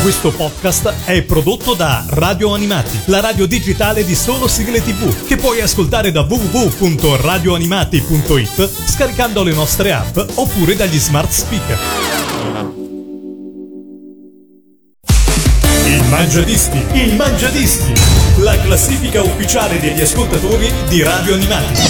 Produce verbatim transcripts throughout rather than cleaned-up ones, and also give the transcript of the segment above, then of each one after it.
Questo podcast è prodotto da Radio Animati, la radio digitale di solo sigle tivù, che puoi ascoltare da w w w punto radio animati punto i t scaricando le nostre app oppure dagli smart speaker. Il Mangiadischi, il Mangiadischi, la classifica ufficiale degli ascoltatori di Radio Animati.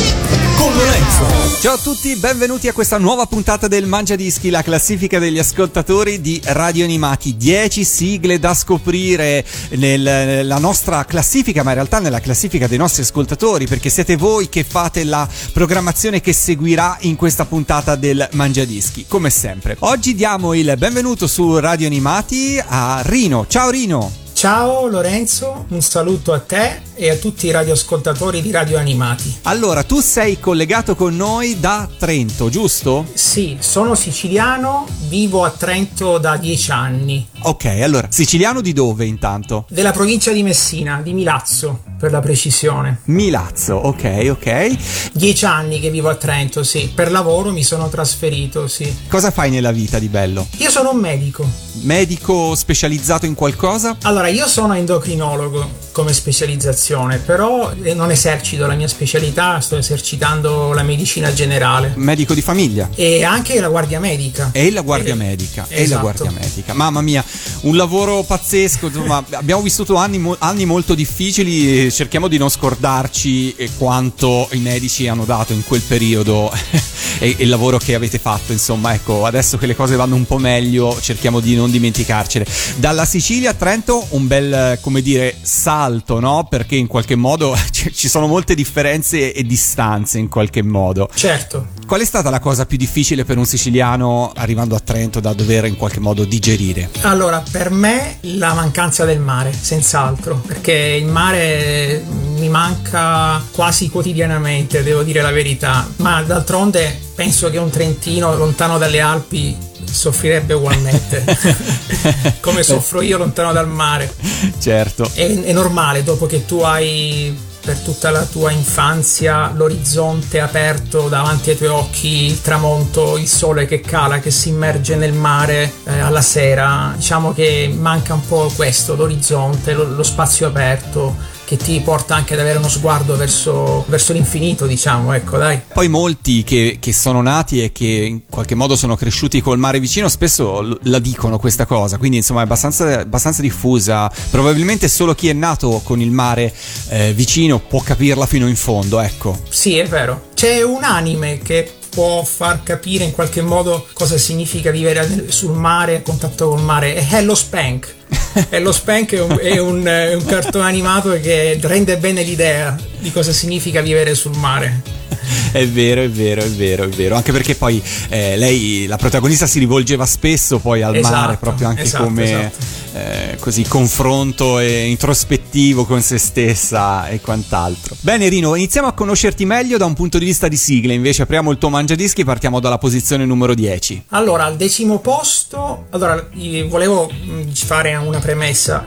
Con Lorenzo. Ciao a tutti, benvenuti a questa nuova puntata del Mangiadischi, la classifica degli ascoltatori di Radio Animati. dieci sigle da scoprire nel, nella nostra classifica, ma in realtà nella classifica dei nostri ascoltatori, perché siete voi che fate la programmazione che seguirà in questa puntata del Mangiadischi, come sempre. Oggi diamo il benvenuto su Radio Animati a Rino. Ciao Rino! Ciao Lorenzo, un saluto a te e a tutti i radioascoltatori di Radio Animati. Allora, tu sei collegato con noi da Trento, giusto? Sì, sono siciliano, vivo a Trento da dieci anni. Ok, allora, siciliano di dove intanto? Della provincia di Messina, di Milazzo, per la precisione. Milazzo, ok, ok. Dieci anni che vivo a Trento, sì. Per lavoro mi sono trasferito, sì. Cosa fai nella vita di bello? Io sono un medico. Medico specializzato in qualcosa? Allora, io sono endocrinologo come specializzazione, però non esercito la mia specialità, sto esercitando la medicina generale. Medico di famiglia? E anche la guardia medica. E la guardia e, medica, esatto. E la guardia medica. Mamma mia, un lavoro pazzesco, insomma, abbiamo vissuto anni, anni molto difficili, cerchiamo di non scordarci quanto i medici hanno dato in quel periodo e, e il lavoro che avete fatto, insomma, ecco, adesso che le cose vanno un po' meglio, cerchiamo di non dimenticarcene. Dalla Sicilia a Trento un bel, come dire, salto, no? Perché in qualche modo ci sono molte differenze e distanze in qualche modo. Certo. Qual è stata la cosa più difficile per un siciliano arrivando a Trento da dover in qualche modo digerire? Allora, per me la mancanza del mare, senz'altro, perché il mare mi manca quasi quotidianamente, devo dire la verità, ma d'altronde penso che un trentino lontano dalle Alpi soffrirebbe ugualmente come soffro io lontano dal mare. Certo. È, è normale, dopo che tu hai per tutta la tua infanzia l'orizzonte aperto davanti ai tuoi occhi, il tramonto, il sole che cala, che si immerge nel mare eh, alla sera, diciamo che manca un po' questo, l'orizzonte, lo, lo spazio aperto, che ti porta anche ad avere uno sguardo verso, verso l'infinito, diciamo, ecco, dai. Poi molti che, che sono nati e che in qualche modo sono cresciuti col mare vicino spesso la dicono questa cosa, quindi insomma è abbastanza, abbastanza diffusa. Probabilmente solo chi è nato con il mare eh, vicino può capirla fino in fondo, ecco. Sì, è vero. C'è un anime che può far capire in qualche modo cosa significa vivere sul mare, a contatto col mare, è Hello Spank. Hello Spank è un, è, un, è un cartone animato che rende bene l'idea di cosa significa vivere sul mare. È vero, è vero, è vero, è vero. Anche perché poi eh, lei, la protagonista, si rivolgeva spesso poi al esatto, mare, proprio anche esatto, come esatto. Eh, così confronto e introspettivo con se stessa e quant'altro. Bene Rino, iniziamo a conoscerti meglio da un punto di vista di sigle. Invece apriamo il tuo Mangiadischi e partiamo dalla posizione numero dieci. Allora, al decimo posto, allora volevo fare una premessa.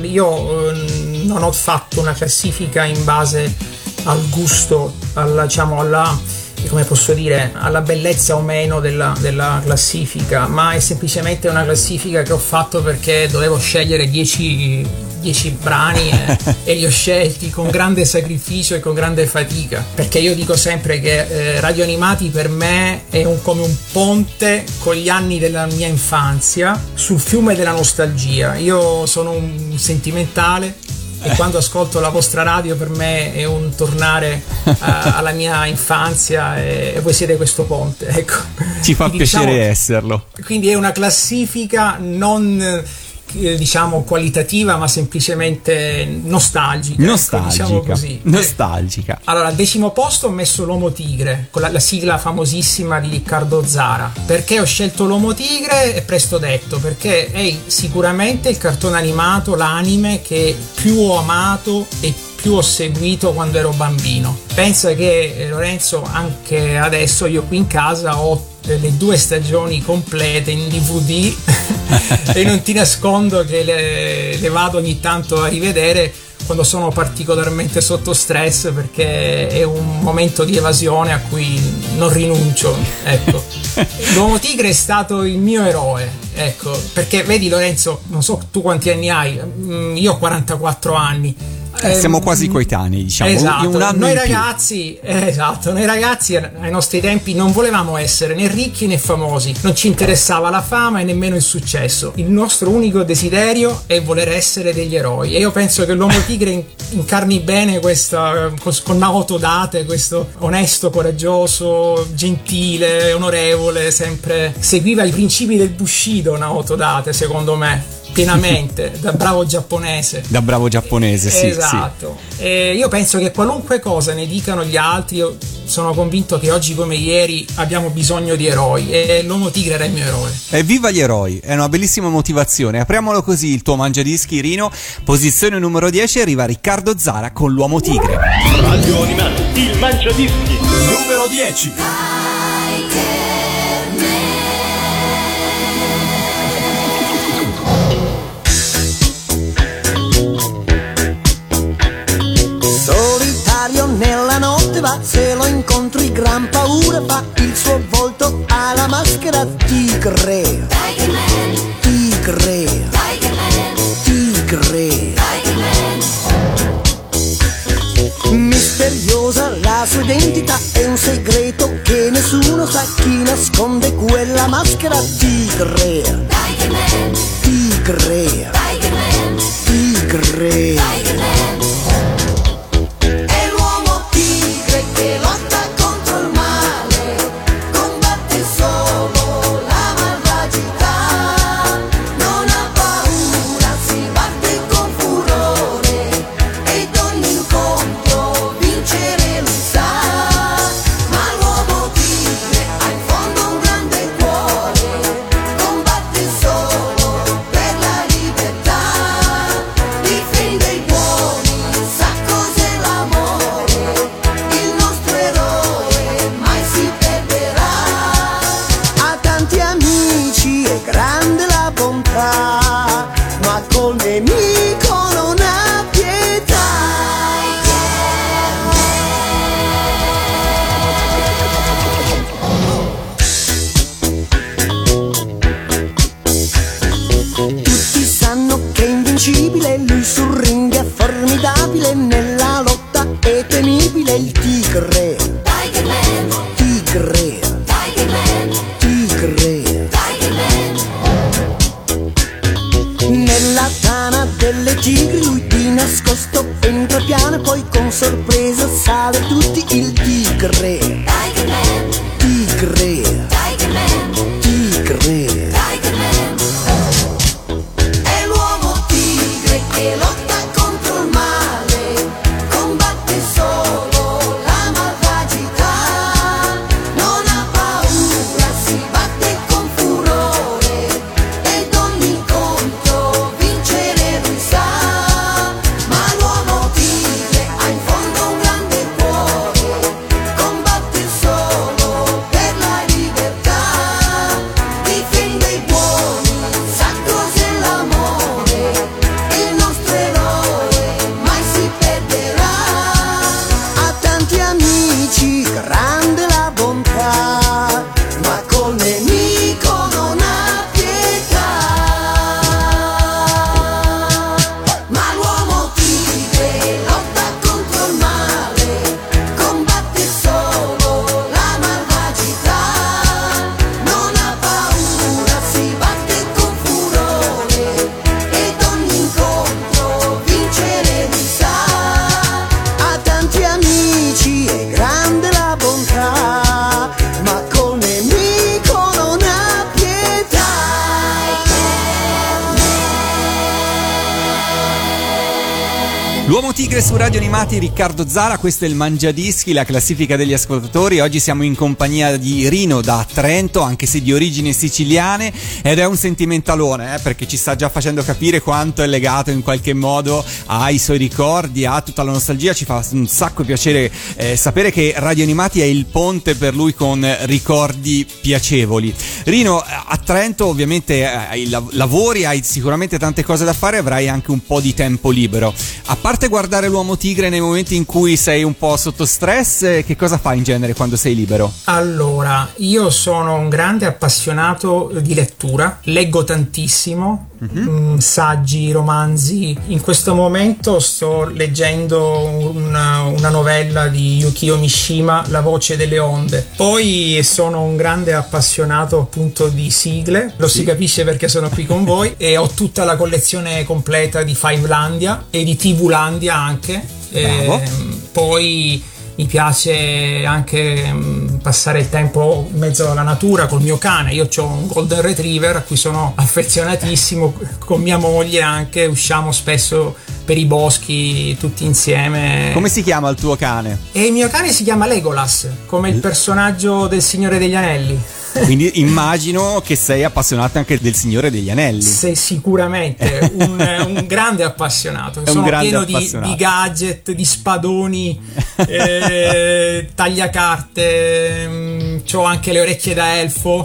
Io eh, non ho fatto una classifica in base al gusto, alla, diciamo alla, come posso dire, alla bellezza o meno della, della classifica, ma è semplicemente una classifica che ho fatto perché dovevo scegliere dieci brani e, e li ho scelti con grande sacrificio e con grande fatica, perché io dico sempre che eh, Radio Animati per me è un, come un ponte con gli anni della mia infanzia sul fiume della nostalgia. Io sono un sentimentale e quando ascolto la vostra radio per me è un tornare uh, alla mia infanzia e, e voi siete questo ponte, ecco. Ci fa quindi, piacere diciamo, esserlo. Quindi è una classifica non eh, diciamo qualitativa ma semplicemente nostalgica, nostalgica, ecco, diciamo così. Nostalgica. Allora, al decimo posto ho messo l'Uomo Tigre con la, la sigla famosissima di Riccardo Zara. Perché ho scelto l'Uomo Tigre? È presto detto, perché è sicuramente il cartone animato, l'anime che più ho amato e più ho seguito quando ero bambino. Pensa che eh, Lorenzo, anche adesso io qui in casa ho le due stagioni complete in D V D e non ti nascondo che le, le vado ogni tanto a rivedere quando sono particolarmente sotto stress, perché è un momento di evasione a cui non rinuncio, ecco. L'Uomo Tigre è stato il mio eroe, ecco, perché vedi Lorenzo, non so tu quanti anni hai, io ho quarantaquattro anni. Eh, siamo quasi coetanei, diciamo. Esatto. Un anno noi in più. ragazzi, eh, esatto, noi ragazzi ai nostri tempi non volevamo essere né ricchi né famosi, non ci interessava la fama e nemmeno il successo. Il nostro unico desiderio è voler essere degli eroi, e io penso che l'Uomo Tigre incarni bene questa, con Naoto Date, questo onesto, coraggioso, gentile, onorevole, sempre seguiva i principi del Bushido Naoto Date, secondo me. Pienamente, da bravo giapponese. Da bravo giapponese, sì. Esatto. Sì. E io penso che qualunque cosa ne dicano gli altri, io sono convinto che oggi come ieri abbiamo bisogno di eroi, e l'Uomo Tigre era il mio eroe. Evviva gli eroi, è una bellissima motivazione. Apriamolo così il tuo mangiadischi, Rino. Posizione numero dieci, arriva Riccardo Zara con l'Uomo Tigre. Radio Animati, il mangiadischi numero dieci. Solitario nella notte va, se lo incontri gran paura fa, il suo volto ha la maschera tigre, tigre, tigre, misteriosa la sua identità, è un segreto che nessuno sa, chi nasconde quella maschera tigre, tigre, tigre. Lui sul ring è formidabile, nella lotta è temibile, il tigre, tigre, tigre. Nella tana delle tigri lui di nascosto entra piano e poi con sorpresa sale tutti, il tigre, tigre, tigre. L'Uomo Tigre su Radio Animati, Riccardo Zara, questo è il Mangiadischi, la classifica degli ascoltatori. Oggi siamo in compagnia di Rino da Trento, anche se di origini siciliane, ed è un sentimentalone, eh, perché ci sta già facendo capire quanto è legato in qualche modo ai suoi ricordi, a tutta la nostalgia. Ci fa un sacco piacere eh, sapere che Radio Animati è il ponte per lui con ricordi piacevoli. Rino, a Trento ovviamente hai lavori, hai sicuramente tante cose da fare, avrai anche un po' di tempo libero. A parte parte guardare l'Uomo Tigre nei momenti in cui sei un po' sotto stress, che cosa fai in genere quando sei libero? Allora, io sono un grande appassionato di lettura, leggo tantissimo, mm-hmm. saggi, romanzi. In questo momento sto leggendo una, una novella di Yukio Mishima, La voce delle onde. Poi sono un grande appassionato appunto di sigle, lo sì. si capisce perché sono qui con voi, e ho tutta la collezione completa di Fivelandia e di TVlandia anche. E poi mi piace anche passare il tempo in mezzo alla natura col mio cane. Io ho un golden retriever a cui sono affezionatissimo, con mia moglie anche usciamo spesso per i boschi tutti insieme. Come si chiama il tuo cane? E il mio cane si chiama Legolas, come il personaggio del Signore degli Anelli. Quindi immagino che sei appassionato anche del Signore degli Anelli. Sei sicuramente un, un grande appassionato. È Sono un grande pieno appassionato. Di, di gadget, di spadoni, eh, tagliacarte, mh, c'ho anche le orecchie da elfo.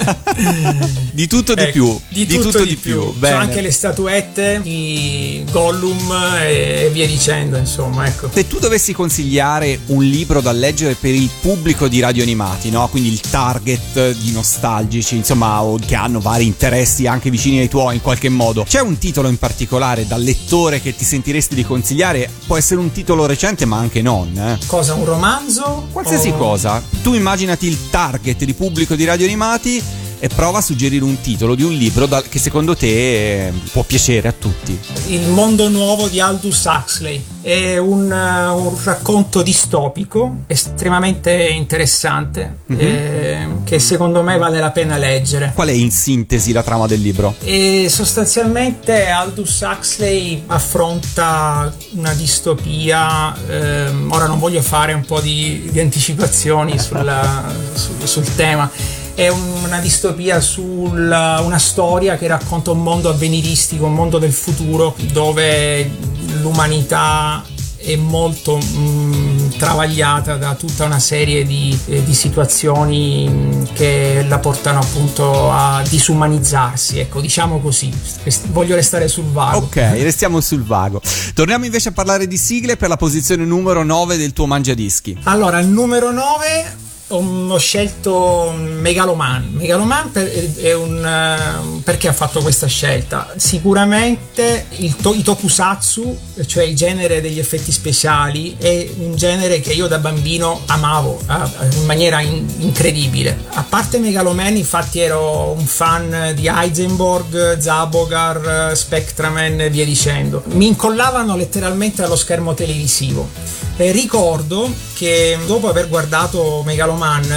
Di tutto di ecco, più. Di, di tutto, tutto di, di più. più. Bene. C'ho anche le statuette di Gollum e via dicendo, insomma, ecco. Se tu dovessi consigliare un libro da leggere per il pubblico di Radio Animati, no? Quindi il target di nostalgici, insomma, o che hanno vari interessi anche vicini ai tuoi in qualche modo, c'è un titolo in particolare da lettore che ti sentiresti di consigliare? Può essere un titolo recente ma anche non, eh? Cosa, un romanzo? Qualsiasi o... cosa. Tu immaginati il target di pubblico di Radio Animati e prova a suggerire un titolo di un libro da, che secondo te eh, può piacere a tutti. Il mondo nuovo di Aldous Huxley è un, uh, un racconto distopico estremamente interessante, mm-hmm. eh, che secondo me vale la pena leggere. Qual è in sintesi la trama del libro? E sostanzialmente Aldous Huxley affronta una distopia, ehm, ora non voglio fare un po' di, di anticipazioni sulla, sul, sul tema. È una distopia sulla una storia che racconta un mondo avveniristico, un mondo del futuro dove l'umanità è molto mh, travagliata da tutta una serie di, eh, di situazioni mh, che la portano appunto a disumanizzarsi, ecco, diciamo così. Voglio restare sul vago. Ok, restiamo sul vago. Torniamo invece a parlare di sigle per la posizione numero nove del tuo mangiadischi. Allora, il numero nove ho scelto Megaloman. Megaloman per, è un perché ha fatto questa scelta? Sicuramente il to, i tokusatsu, cioè il genere degli effetti speciali, è un genere che io da bambino amavo eh, in maniera in, incredibile. A parte Megaloman, infatti, ero un fan di Heisenberg, Zabogar, Spectraman e via dicendo. Mi incollavano letteralmente allo schermo televisivo. E ricordo che dopo aver guardato Megaloman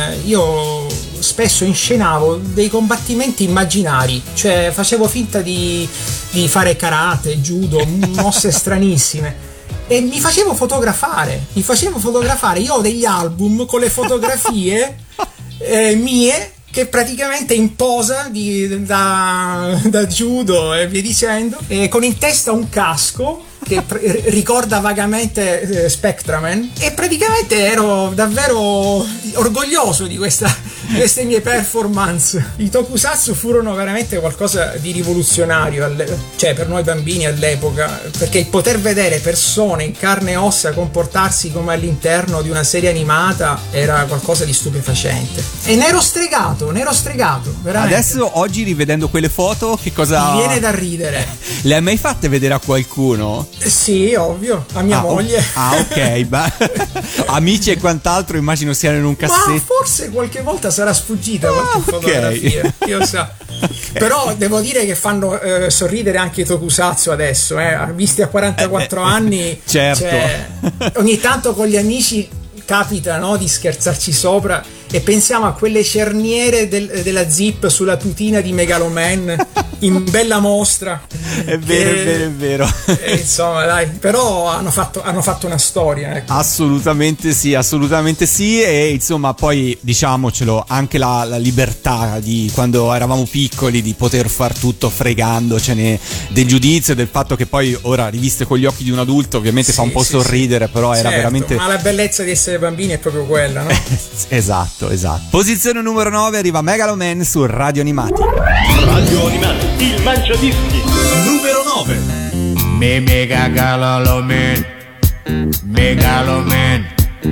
io spesso inscenavo dei combattimenti immaginari, cioè facevo finta di, di fare karate, judo, mosse stranissime, e mi facevo fotografare mi facevo fotografare io ho degli album con le fotografie eh, mie che praticamente in posa di, da, da judo e via dicendo, e con in testa un casco che pr- ricorda vagamente eh, Spectraman, e praticamente ero davvero orgoglioso di questa di queste mie performance. I tokusatsu furono veramente qualcosa di rivoluzionario alle, cioè per noi bambini all'epoca, perché il poter vedere persone in carne e ossa comportarsi come all'interno di una serie animata era qualcosa di stupefacente, e ne ero stregato ne ero stregato veramente. Adesso, oggi, rivedendo quelle foto, che cosa mi viene da ridere. Le hai mai fatte vedere a qualcuno? Sì, ovvio, a mia ah, moglie. Oh, ah, ok, beh, amici e quant'altro immagino siano in un cassetto. Ma forse qualche volta sarà sfuggita qualche ah, fotografia, okay. io so. Okay. Però devo dire che fanno eh, sorridere anche i tokusatsu adesso, eh, visti a quarantaquattro eh, anni. Certo. Cioè, ogni tanto con gli amici capita, no, di scherzarci sopra, e pensiamo a quelle cerniere del, della zip sulla tutina di Megaloman in bella mostra. È vero, che, è vero, è vero. E, insomma, dai, però hanno fatto, hanno fatto una storia, ecco. Assolutamente sì, assolutamente sì. E insomma, poi diciamocelo, anche la, la libertà di quando eravamo piccoli di poter far tutto fregandocene del giudizio, del fatto che poi ora riviste con gli occhi di un adulto ovviamente sì, fa un po' sì, sorridere, però sì. era certo, veramente. Ma la bellezza di essere bambini è proprio quella, no? Esatto, esatto. Posizione numero nove, arriva Megaloman su Radio Animati. Radio Animati, il mangiadischi. Numero nove. Me Megagaloman, Megaloman,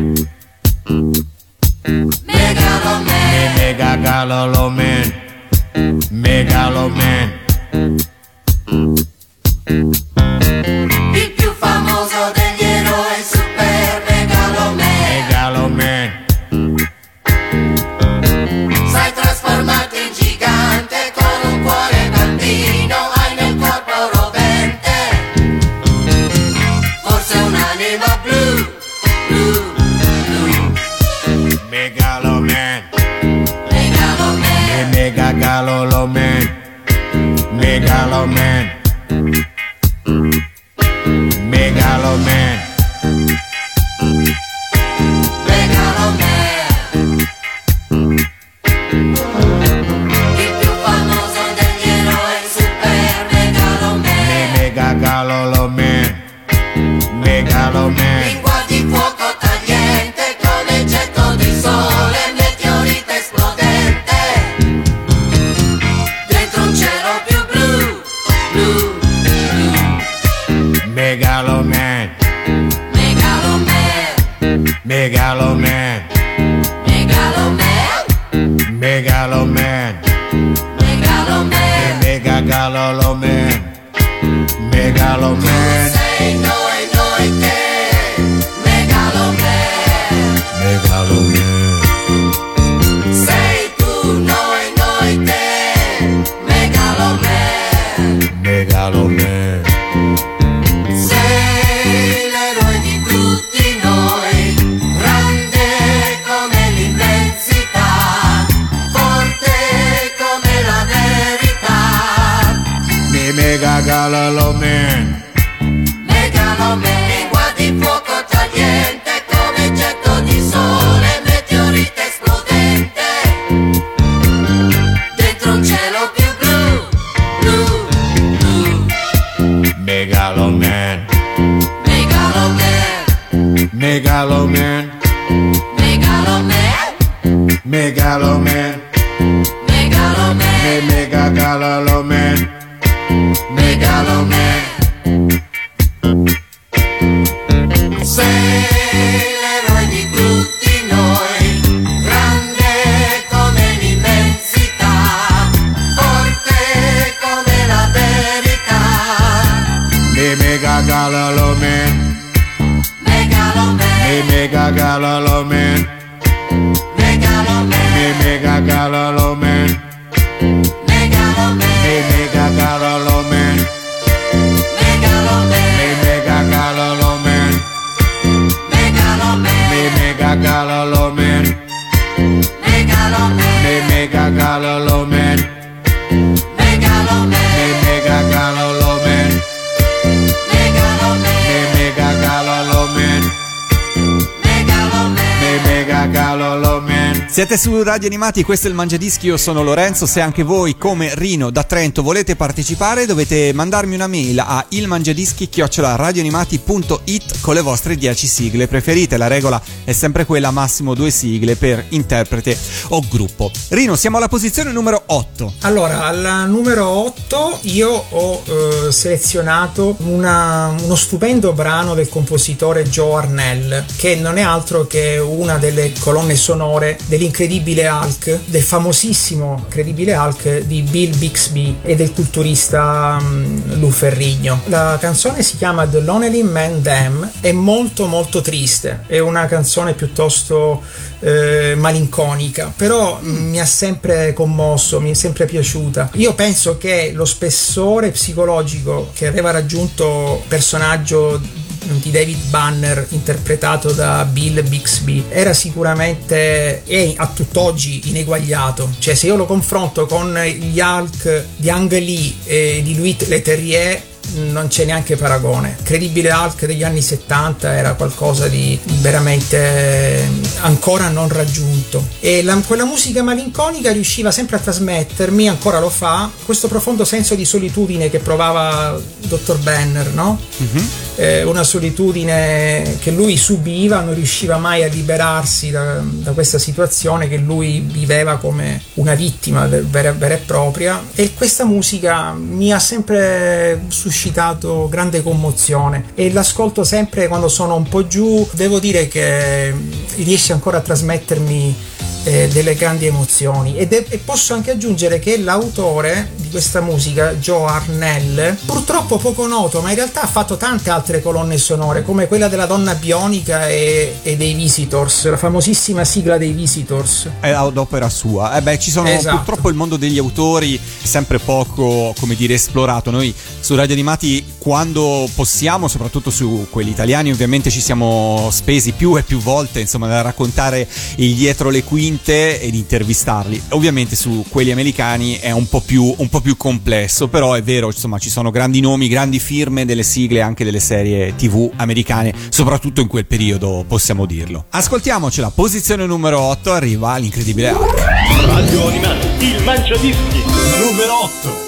Megaloman, Me Megagaloman, Megaloman. Il più famoso degli eroi, Super Megaloman. Megaloman. Sai trasformarti in gigante con un cuore bambino, hai nel corpo rovente. Forse un'anima blu, blu, blu. Megaloman. Megaloman. Me Megagaloman, Megaloman. Megaloman. Megaloman. Il più famoso degli eroi, Super Megaloman. Me Megagaloman, Megaloman. Lingua di fuoco tagliente come getto di sole, meteorite esplodente. Dentro un cielo più blu, blu, blu. Megaloman, Megaloman. Megaloman, Megaloman. Megaloman. Megaloman. Megagaloman, Megaloman. Sei noi, noi te. Megaloman. Megaloman. Sei tu, noi, noi te. Megaloman. Megaloman. Sei l'eroe di tutti noi, grande come l'immensità, forte come la verità. Me Megagaloman. Megaloman, lingua di fuoco tagliente come getto di sole, meteorite esplodente. Dentro un cielo più blu, blu, blu. Megaloman, Megaloman. Megaloman, Megaloman. Megaloman. Megaloman. Me Megagaloman, Megaloman. Sei l'eroe di tutti noi, grande come l'immensità, forte come la verità. Me Megagaloman, Megaloman. Me Megagaloman, Megaloman. Me Megagaloman, Megaloman. Me Megagaloman, Megaloman. Me Megagaloman, Megaloman. Me Megagaloman, Megaloman. Me Megagaloman, Megaloman. Me Megagaloman, Megaloman. Me Megagaloman, Megaloman. Me Megagaloman. Siete su Radio Animati, questo è il Mangiadischi, io sono Lorenzo. Se anche voi, come Rino da Trento, volete partecipare, dovete mandarmi una mail a ilmangiadischi chiocciola radioanimati punto it con le vostre dieci sigle preferite. La regola è sempre quella, massimo due sigle per interprete o gruppo. Rino, siamo alla posizione numero otto. Allora, al numero otto io ho eh, selezionato una- uno stupendo brano del compositore Joe Arnell, che non è altro che una delle colonne sonore dell'incredibile Hulk, del famosissimo incredibile Hulk di Bill Bixby e del culturista um, Lou Ferrigno. La canzone si chiama The Lonely Man Dam, è molto molto triste, è una canzone piuttosto eh, malinconica, però mm. mi ha sempre commosso, mi è sempre piaciuta. Io penso che lo spessore psicologico che aveva raggiunto il personaggio di David Banner interpretato da Bill Bixby era sicuramente e a tutt'oggi ineguagliato. Cioè, se io lo confronto con gli Hulk di Ang Lee e di Louis Leterrier, non c'è neanche paragone. Incredibile Hulk degli anni settanta era qualcosa di veramente ancora non raggiunto, e la, quella musica malinconica riusciva sempre a trasmettermi, ancora lo fa, questo profondo senso di solitudine che provava dottor Banner, no? Mm-hmm. eh, una solitudine che lui subiva, non riusciva mai a liberarsi da, da questa situazione che lui viveva come una vittima vera, vera e propria, e questa musica mi ha sempre suscitato grande commozione e l'ascolto sempre quando sono un po' giù. Devo dire che riesce ancora a trasmettermi Eh, delle grandi emozioni ed è, e posso anche aggiungere che l'autore di questa musica, Joe Arnell, purtroppo poco noto, ma in realtà ha fatto tante altre colonne sonore come quella della Donna Bionica e, e dei Visitors, la famosissima sigla dei Visitors è ad opera sua. Eh beh, ci sono esatto. Purtroppo il mondo degli autori è sempre poco, come dire, esplorato. Noi su Radio Animati, quando possiamo, soprattutto su quelli italiani, ovviamente ci siamo spesi più e più volte, insomma, da raccontare il dietro le quinte ed intervistarli. Ovviamente su quelli americani è un po' più un po' più complesso, però è vero, insomma, ci sono grandi nomi, grandi firme delle sigle anche delle serie tivù americane, soprattutto in quel periodo, possiamo dirlo. Ascoltiamocela, posizione numero otto, arriva l'incredibile Hulk. Radio Animati, il Mangiadischi Numero otto.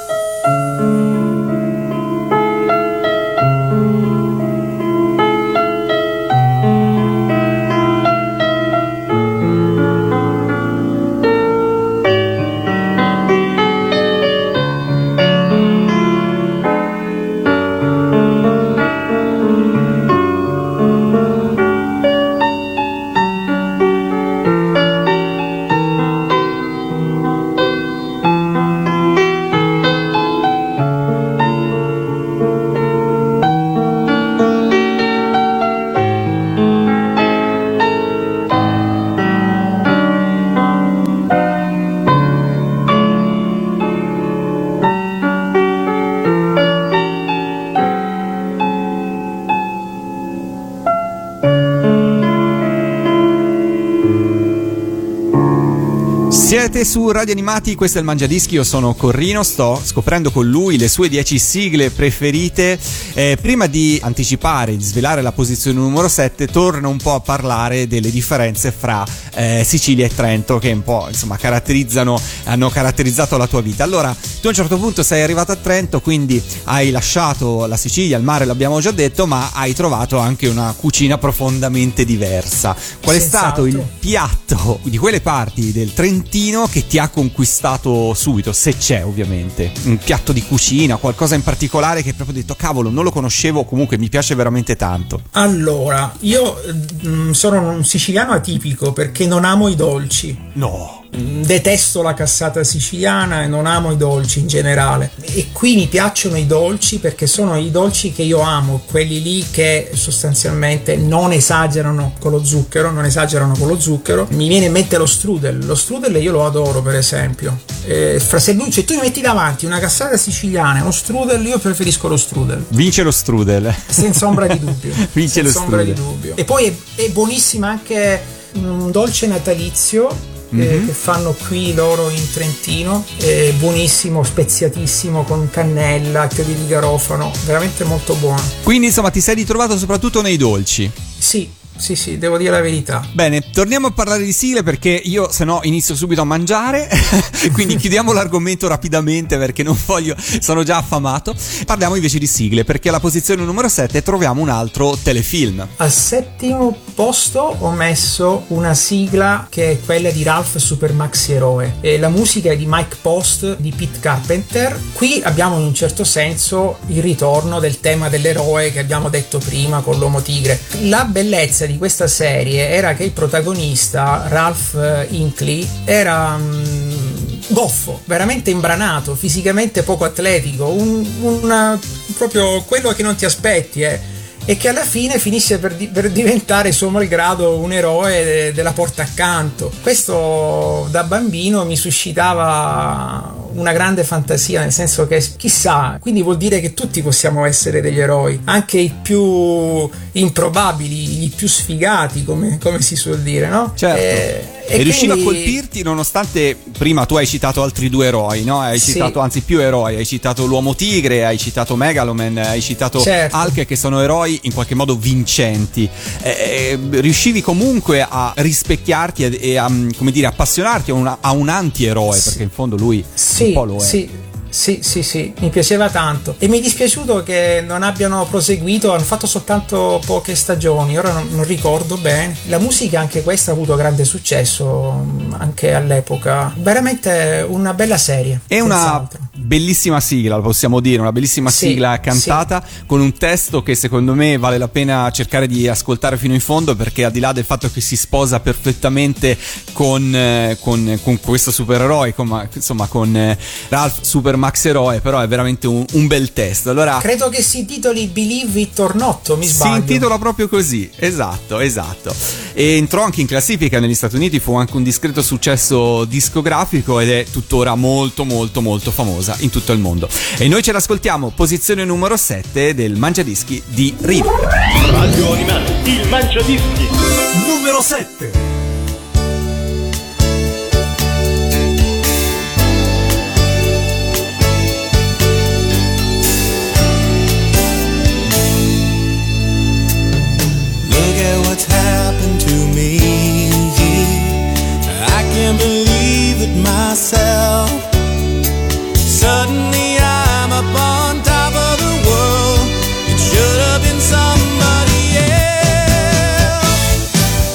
Siete su Radio Animati, questo è il Mangiadischi, io sono Corrino, sto scoprendo con lui le sue dieci sigle preferite. Eh, prima di anticipare, di svelare la posizione numero sette, torno un po' a parlare delle differenze fra eh, Sicilia e Trento, che un po', insomma, caratterizzano, hanno caratterizzato la tua vita. Allora, tu a un certo punto sei arrivato a Trento, quindi hai lasciato la Sicilia, il mare l'abbiamo già detto, ma hai trovato anche una cucina profondamente diversa. Qual è stato il piatto di quelle parti del Trentino che ti ha conquistato subito, se c'è ovviamente un piatto di cucina, qualcosa in particolare che hai proprio detto cavolo, non lo conoscevo, comunque mi piace veramente tanto? Allora, io mh, sono un siciliano atipico perché non amo i dolci. No. Detesto la cassata siciliana e non amo i dolci in generale, e qui mi piacciono i dolci perché sono i dolci che io amo, quelli lì che sostanzialmente non esagerano con lo zucchero, non esagerano con lo zucchero. Mi viene in mente lo strudel, lo strudel io lo adoro, per esempio. Eh, fra se lui, se tu mi metti davanti una cassata siciliana e uno strudel, io preferisco lo strudel. Vince lo strudel. Senza ombra di dubbio. Vince senza lo ombra strudel. di dubbio. E poi è, è buonissima anche un dolce natalizio Mm-hmm. che fanno qui loro in Trentino, è buonissimo, speziatissimo, con cannella, chiodi di garofano, veramente molto buono. Quindi insomma ti sei ritrovato soprattutto nei dolci? Sì, sì, sì, devo dire la verità. Bene, torniamo a parlare di sigle perché io se no inizio subito a mangiare e quindi chiudiamo l'argomento rapidamente perché non voglio, sono già affamato. Parliamo invece di sigle perché alla posizione numero sette troviamo un altro telefilm. Al settimo posto ho messo una sigla che è quella di Ralph Super Maxi Eroe, e la musica è di Mike Post, di Pete Carpenter. Qui abbiamo in un certo senso il ritorno del tema dell'eroe che abbiamo detto prima con l'Uomo Tigre. La bellezza di questa serie era che il protagonista, Ralph Hinckley, era um, goffo, veramente imbranato, fisicamente poco atletico, un, una, proprio quello che non ti aspetti, eh. e che alla fine finisce per, di, per diventare suo malgrado un eroe de, della porta accanto. Questo da bambino mi suscitava una grande fantasia, nel senso che chissà, quindi vuol dire che tutti possiamo essere degli eroi, anche i più improbabili, i più sfigati, come, come si suol dire, no? Certo. E, e, e riusciva quindi... a colpirti nonostante prima tu hai citato altri due eroi, no? Hai sì. citato anzi più eroi, hai citato l'Uomo Tigre, hai citato Megaloman, hai citato certo. Hulk, che sono eroi in qualche modo vincenti. Eh, eh, riuscivi comunque a rispecchiarti e, e a, come dire, appassionarti a, una, a un antieroe, sì. perché in fondo lui sì, un po' lo è. Sì. Sì, sì, sì, mi piaceva tanto e mi è dispiaciuto che non abbiano proseguito, hanno fatto soltanto poche stagioni, ora non, non ricordo bene. La musica anche questa ha avuto grande successo anche all'epoca, veramente una bella serie. È una bellissima sigla, lo possiamo dire, una bellissima sì, sigla cantata sì. Con un testo che secondo me vale la pena cercare di ascoltare fino in fondo, perché al di là del fatto che si sposa perfettamente con, eh, con, con questo supereroe, con, insomma con eh, Ralph Super Max Eroe, però è veramente un, un bel testo. Allora, credo che si titoli Believe It or Not, mi sbaglio? Si intitola proprio così, esatto, esatto. E entrò anche in classifica negli Stati Uniti, fu anche un discreto successo discografico ed è tuttora molto molto molto famosa in tutto il mondo. E noi ce l'ascoltiamo, posizione numero sette del Mangiadischi di Riva. Radio Animati, il Mangiadischi numero sette. What's happened to me? I can't believe it myself. Suddenly I'm up on top of the world. It should have been somebody else.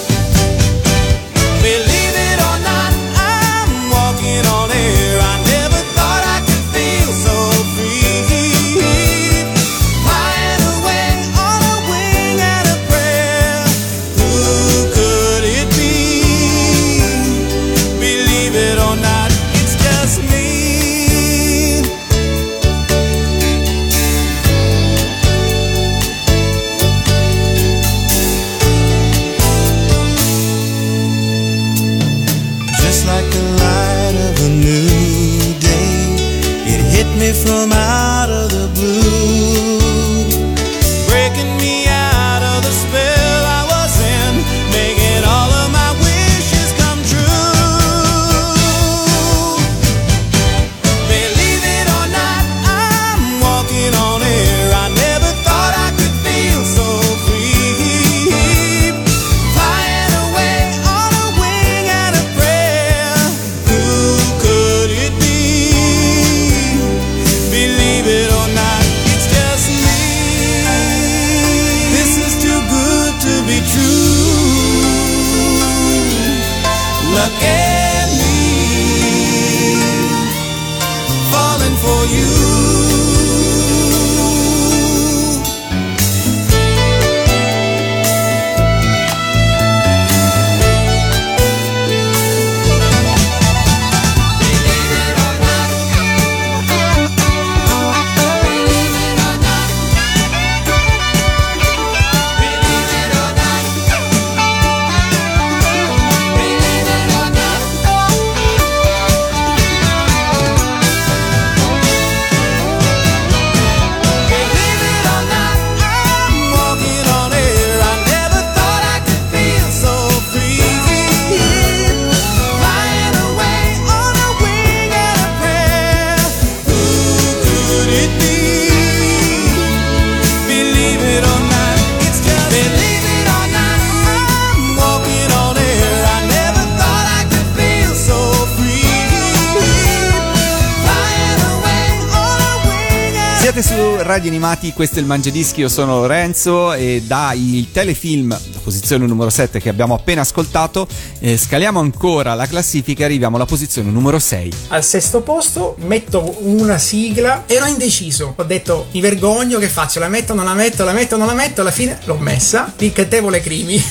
Believe it or not, I'm walking on air. I never thought I could feel so free. Flying away on a wing and a prayer. Who could it be? Believe it or not, it's just me. Just like the light of a new day, it hit me from out of the blue, breaking me out of the spell I was in, making all of my wishes come true. Believe it or not, I'm walking on air. I never thought I could feel so free. Flying away on a wing and a prayer. Who could it be? Believe it or not, it's just me. This is too good to be true. Look at me, falling for you. Believe it or not, I'm walking on air. I never thought I could feel so free. Flying away on a wing and a prayer. Who could it be? Believe it or not, it's just believe it or not, I'm walking on air. I never thought I could feel so free. Flying away on a wing and Siete su Radio Animati, questo è il Mangiadischi, io sono Lorenzo e dai telefilm, la posizione numero sette che abbiamo appena ascoltato, eh, scaliamo ancora la classifica e arriviamo alla posizione numero sei. Al sesto posto metto una sigla, ero indeciso, ho detto mi vergogno, che faccio, la metto, non la metto, la metto, non la metto, alla fine l'ho messa, Incantevole Crimi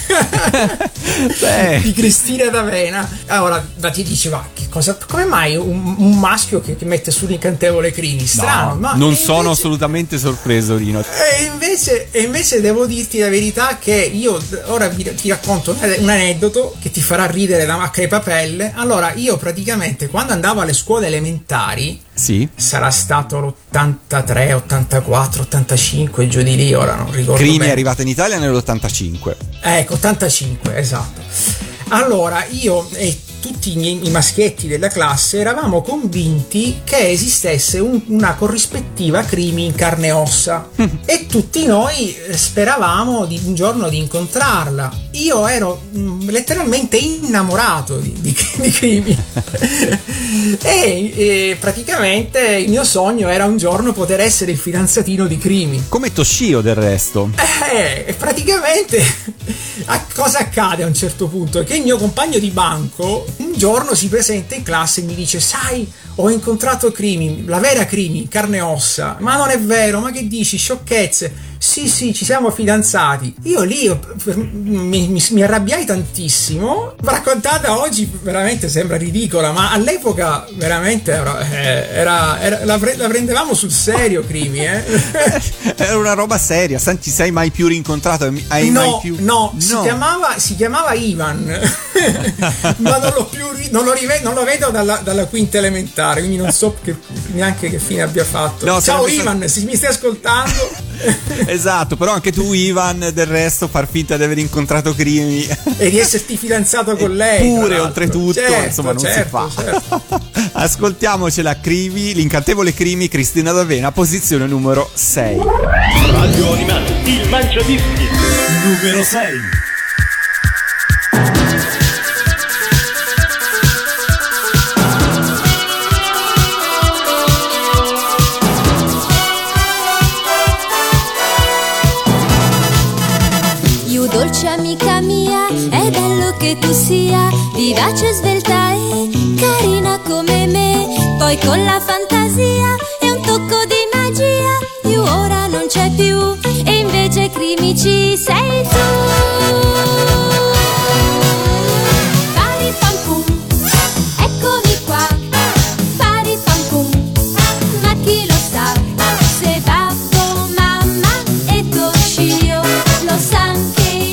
Beh. di Cristina D'Avena. Allora da ti dici, va, che cosa, come mai un, un maschio che, che mette sull'Incantevole Crimi? Strano, No, ma non e sono invece- assolutamente sorpreso, Rino. E invece, e invece devo dirti la verità che io ora vi, ti racconto un, un aneddoto che ti farà ridere da crepapelle. Allora, io praticamente quando andavo alle scuole elementari, Sì. sarà stato l'ottantatré, ottantaquattro, ottantacinque, giù di lì, ora non ricordo Crimi è bene. arrivata in Italia nell'ottantacinque. Ecco, ottantacinque, esatto. Allora, io e tutti i, miei, i maschietti della classe eravamo convinti che esistesse un- una corrispettiva Crimi in carne e ossa e tutti noi speravamo di un giorno di incontrarla. Io ero mh, letteralmente innamorato di, di, di Crimi e, e praticamente il mio sogno era un giorno poter essere il fidanzatino di Crimi. Come Toshio del resto. Eh, e praticamente a cosa accade a un certo punto? Che il mio compagno di banco un giorno si presenta in classe e mi dice: sai, ho incontrato Crimi, la vera Crimi, carne e ossa. Ma non è vero, ma che dici, sciocchezze? Sì, sì, ci siamo fidanzati. Io lì mi, mi, mi arrabbiai tantissimo. Raccontata oggi veramente sembra ridicola, ma all'epoca veramente era, era, era la, pre, la prendevamo sul serio, Crimi, eh? Era una roba seria. Senti, sei mai più rincontrato? Hai no, mai più... no, no, si chiamava, si chiamava Ivan. Ma non l'ho più non lo, rivedo, non lo vedo dalla, dalla quinta elementare, quindi non so che, neanche che fine abbia fatto. No, ciao Ivan, stato... se mi stai ascoltando. Esatto, però anche tu, Ivan, del resto far finta di aver incontrato Crimi e di esserti fidanzato con lei pure, oltretutto, certo, insomma, non certo, si fa. Certo. Ascoltiamocela, Crimi, l'incantevole Crimi, Cristina D'Avena, posizione numero sei. Radio Animati, il Mangiadischi numero sei. Dolce amica mia, è bello che tu sia vivace, svelta e carina come me. Poi con la fantasia e un tocco di magia, io ora non c'è più e invece Crimi ci sei tu. Pari pam pum, eccomi qua. Pari pam pum, ma chi lo sa se babbo, mamma e Toshio lo sanno.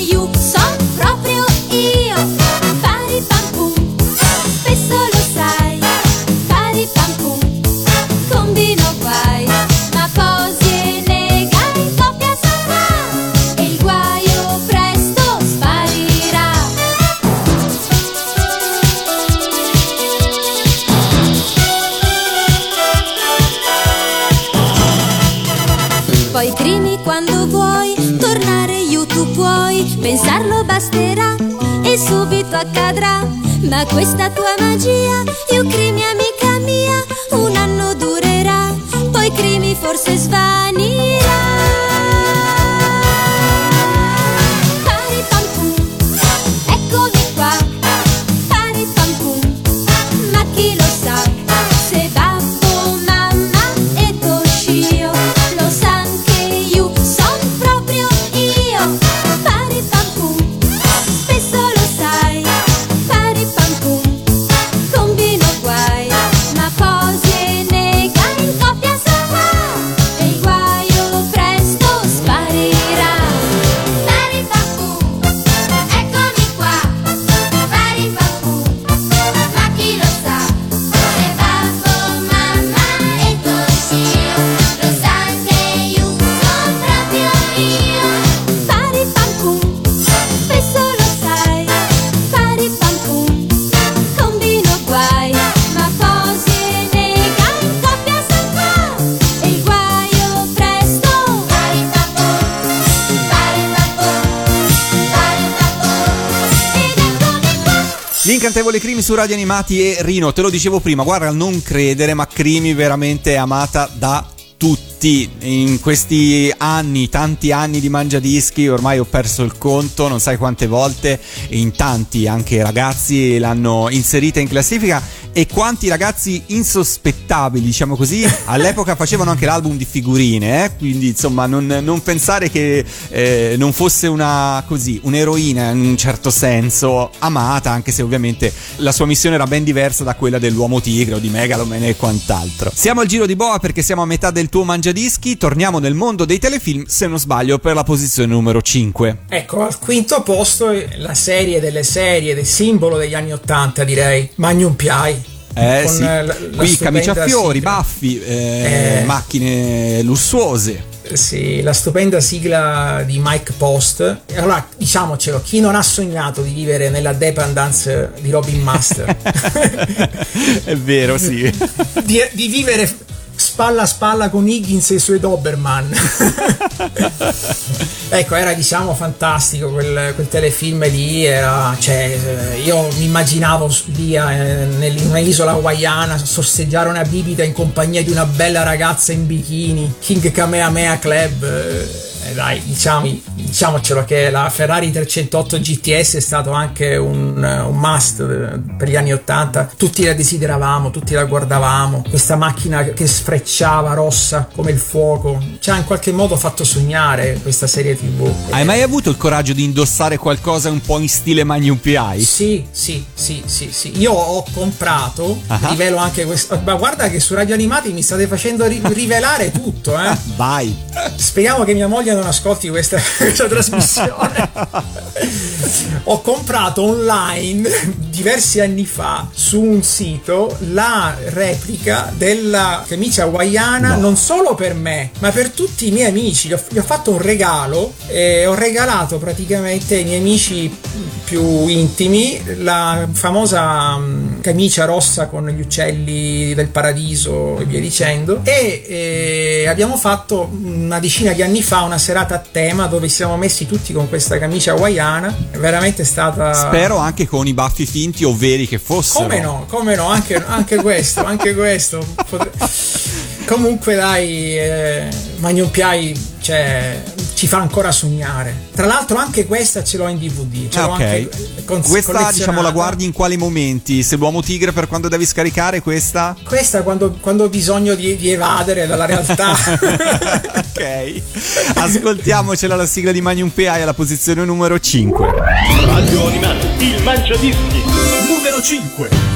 Poi Crimi, quando vuoi tornare io tu puoi, pensarlo basterà e subito accadrà. Ma questa tua magia, io Crimi amica mia, un anno durerà, poi Crimi forse svanirà. Pari pam pum, eccomi qua. Pari pam pum, ma chi lo sa se babbo, mamma e Toshio lo sanno. Incantevole Crimi su Radio Animati. E Rino, te lo dicevo prima, guarda, non credere, ma Crimi veramente è amata da tutti in questi anni, tanti anni di Mangiadischi, ormai ho perso il conto, non sai quante volte, e in tanti anche ragazzi l'hanno inserita in classifica, e quanti ragazzi insospettabili, diciamo così, all'epoca facevano anche l'album di figurine, eh? Quindi insomma non, non pensare che eh, non fosse una così un'eroina in un certo senso, amata, anche se ovviamente la sua missione era ben diversa da quella dell'Uomo Tigre o di Megaloman e quant'altro. Siamo al giro di boa perché siamo a metà del tuo Mangiadischi, torniamo nel mondo dei telefilm, se non sbaglio per la posizione numero cinque. Ecco, al quinto posto la serie delle serie, del simbolo degli anni ottanta, direi, Magnum P I. Eh con sì, la, la qui camicia a fiori, sigla. Baffi, eh, eh, macchine lussuose. Sì, la stupenda sigla di Mike Post. Allora, diciamocelo, chi non ha sognato di vivere nella dependance di Robin Master? È vero, sì. di, di vivere spalla a spalla con Higgins e i suoi Doberman. Ecco, era diciamo fantastico quel, quel telefilm lì, era, cioè, io mi immaginavo lì eh, in un'isola hawaiana sorseggiare una bibita in compagnia di una bella ragazza in bikini, King Kamehameha Club. eh, Dai, diciamo, diciamocelo che la Ferrari trecentotto G T S è stato anche un, un must per gli anni ottanta. Tutti la desideravamo, tutti la guardavamo. Questa macchina che sfrecciava rossa come il fuoco ci ha in qualche modo fatto sognare questa serie tivù. Hai mai avuto il coraggio di indossare qualcosa un po' in stile Magnum P I? Sì, sì, sì, sì, sì. Io ho comprato, uh-huh. rivelo anche questo. Ma guarda che su Radio Animati mi state facendo ri- rivelare tutto, eh. Vai. Speriamo che mia moglie non ascolti questa, questa trasmissione. Ho comprato online diversi anni fa su un sito la replica della camicia hawaiana, no. non solo per me ma per tutti i miei amici. Gli ho, gli ho fatto un regalo e ho regalato praticamente ai miei amici più intimi la famosa um, camicia rossa con gli uccelli del paradiso e via dicendo, e, e abbiamo fatto una decina di anni fa una serata a tema dove ci siamo messi tutti con questa camicia hawaiana. È veramente stata, spero anche con i baffi finti o veri che fossero. Come no, come no, anche, anche questo, anche questo potre... Comunque dai, eh, Magnum P I, cioè, ci fa ancora sognare. Tra l'altro anche questa ce l'ho in D V D, ce ah, l'ho ok. anche con, questa diciamo la guardi in quali momenti? Se l'uomo tigre per quando devi scaricare, questa? Questa quando, quando ho bisogno di, di evadere dalla realtà. Ok, ascoltiamocela la sigla di Magnum P I alla posizione numero cinque. Radio Animati, il Mangiadischi numero cinque.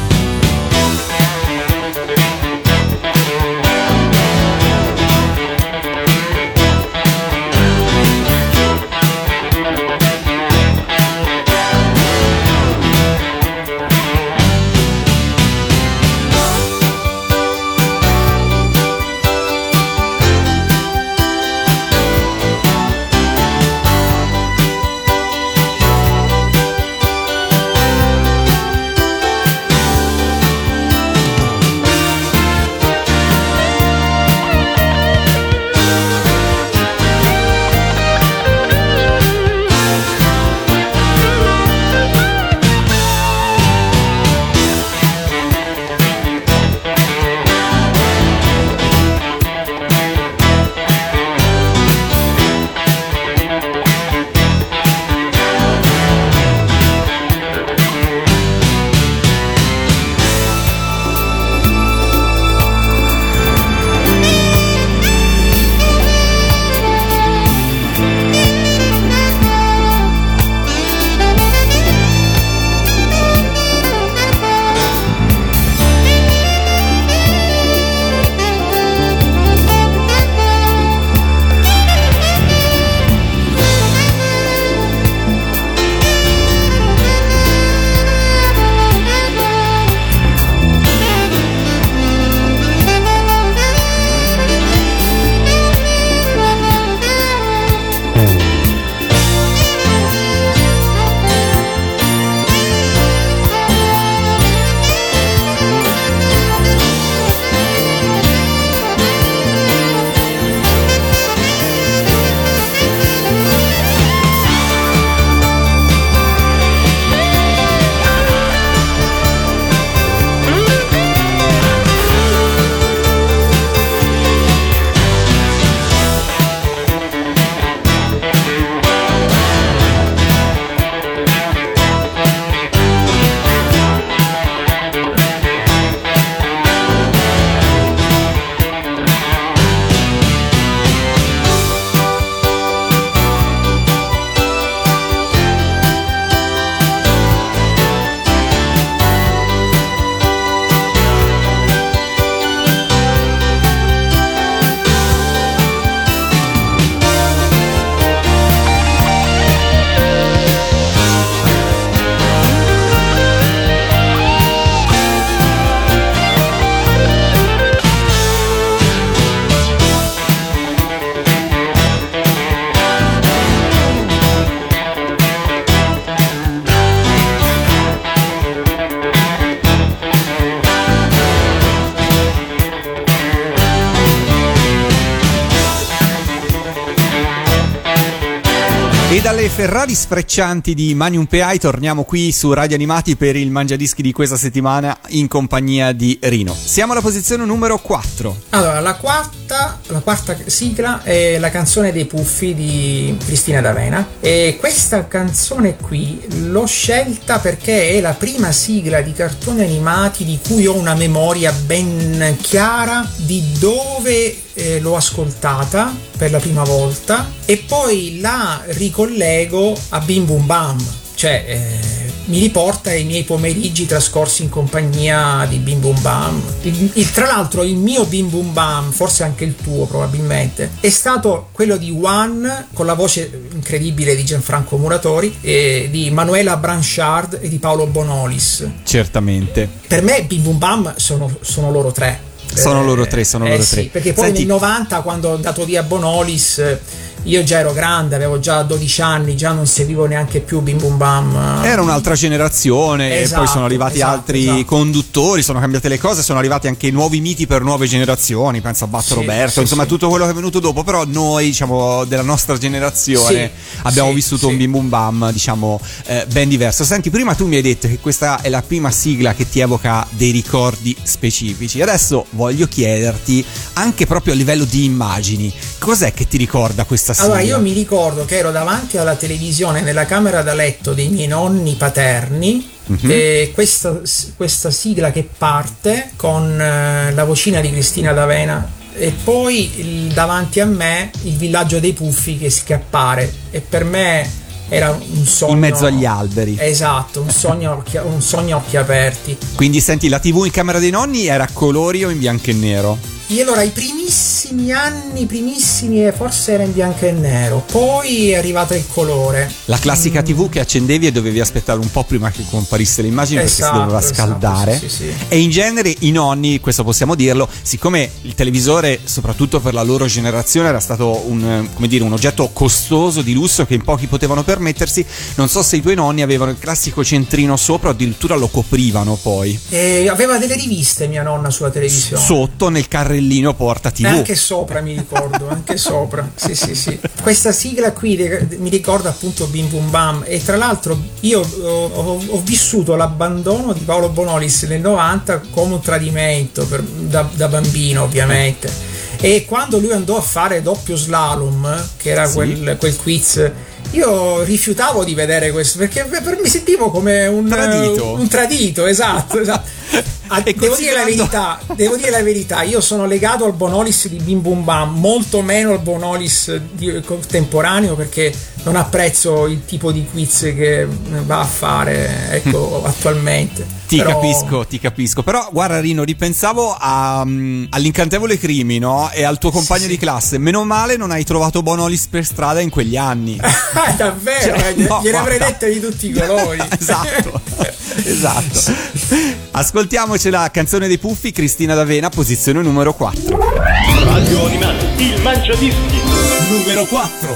E dalle Ferrari sfreccianti di Magnum P I torniamo qui su Radio Animati per il Mangiadischi di questa settimana in compagnia di Rino. Siamo alla posizione numero quattro. Allora, la quarta, la quarta sigla è la canzone dei Puffi di Cristina D'Avena, e questa canzone qui l'ho scelta perché è la prima sigla di cartoni animati di cui ho una memoria ben chiara di dove eh, l'ho ascoltata per la prima volta, e poi la ricollego a Bim Bum Bam, cioè eh, mi riporta ai miei pomeriggi trascorsi in compagnia di Bim Bum Bam. Il, il, tra l'altro il mio Bim Bum Bam, forse anche il tuo probabilmente, è stato quello di One, con la voce incredibile di Gianfranco Muratori, e di Manuela Branchard e di Paolo Bonolis. Certamente. Per me Bim Bum Bam sono, sono loro tre. Sono loro tre, sono eh, loro sì, tre. Perché poi Senti, nel novanta, quando ho dato via Bonolis, io già ero grande, avevo già dodici anni, già non seguivo neanche più Bim Bum Bam. era un'altra generazione, Esatto, e poi sono arrivati esatto, altri esatto. conduttori, sono cambiate le cose, sono arrivati anche nuovi miti per nuove generazioni, penso a Batto Sì, Roberto, sì, insomma sì. tutto quello che è venuto dopo, però noi, diciamo, della nostra generazione Sì, abbiamo sì, vissuto sì. un Bim Bum Bam, diciamo, eh, ben diverso. Senti, prima tu mi hai detto che questa è la prima sigla che ti evoca dei ricordi specifici, adesso voglio chiederti, anche proprio a livello di immagini, cos'è che ti ricorda questa sigla? Allora, io mi ricordo che ero davanti alla televisione nella camera da letto dei miei nonni paterni, Mhm. e questa, questa sigla che parte con eh, la vocina di Cristina D'Avena, e poi il- davanti a me il villaggio dei Puffi che, che appare, e per me era un sogno In mezzo agli alberi. Esatto, un sogno a occhi, un sogno a occhi aperti. Quindi senti, la tivù in camera dei nonni era a colori o in bianco e nero? Io allora i primissimi anni, primissimi, eh, forse era in bianco e nero, poi è arrivato il colore. La classica tivù che accendevi e dovevi aspettare un po' prima che comparisse l'immagine, perché si Esatto, doveva esatto, scaldare. sì, sì, sì. E in genere i nonni, questo possiamo dirlo, siccome il televisore, soprattutto per la loro generazione, era stato un, eh, come dire, un oggetto costoso, di lusso, che in pochi potevano permettersi, non so se i tuoi nonni avevano il classico centrino sopra o addirittura lo coprivano poi. E aveva delle riviste mia nonna sulla televisione. Sotto nel carrellino porta tivù. E anche sopra mi ricordo, anche sopra, sì sì sì. Questa sigla qui de- mi ricorda appunto Bim Bum Bam, e tra l'altro io ho, ho- ho vissuto l'abbandono di Paolo Bonolis nel novanta come un tradimento per- da, da bambino ovviamente, e quando lui andò a fare doppio slalom, che era Sì. quel, quel quiz, io rifiutavo di vedere questo perché per per- mi sentivo come un Tradito. un tradito, esatto, esatto. Ah, E devo dire la considerando- verità, devo dire la verità, io sono legato al Bonolis di Bim Bum Bam, molto meno al Bonolis di- contemporaneo, perché non apprezzo il tipo di quiz che va a fare, ecco, attualmente. Ti Però- capisco, ti capisco. Però guarda Rino, ripensavo a, mm, all'Incantevole Crimi, no? E al tuo compagno Sì, di sì. classe. Meno male non hai trovato Bonolis per strada in quegli anni. Ah, davvero? Cioè, eh, no, gliene avrei guarda. dette di tutti i colori. Esatto, esatto. Ascoltiamoci la canzone dei Puffi, Cristina D'Avena, posizione numero quattro. Radio Animati, il Mangiadischi. Numero quattro.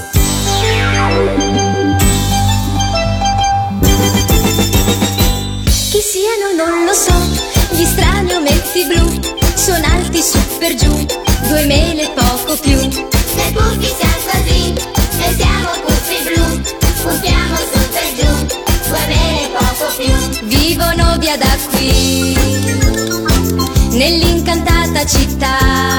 Chi siano non lo so, gli strani ometti blu, sono alti su per giù, due mele poco più. Noi puffi siamo così, noi siamo puffi blu, puffiamo su per giù, due mele poco più. Vivono via da qui, nell'incantata città,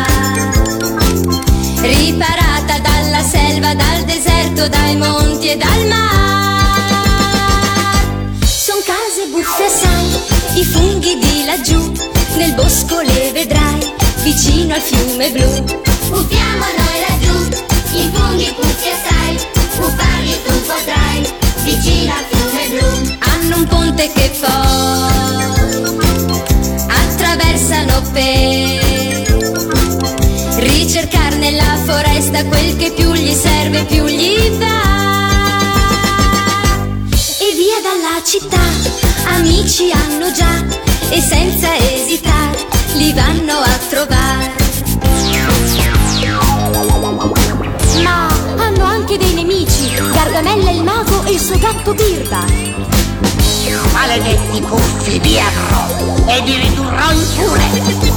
riparata dalla selva, dal deserto, dai monti e dal mar. Son case buffe assai, i funghi di laggiù, nel bosco le vedrai, vicino al fiume blu. Puffiamo noi laggiù, i funghi puffi assai, puffarli tu potrai, vicino al fiume blu. Hanno un ponte che poi attraversano per ricercare nella foresta quel che più gli serve, più gli va. E via dalla città, amici hanno già, e senza esitare li vanno a trovare. Ma hanno anche dei nemici, Gargamella il mago e il suo gatto Birba. Maledetti puffi, vi avrò e vi ridurrò in pure.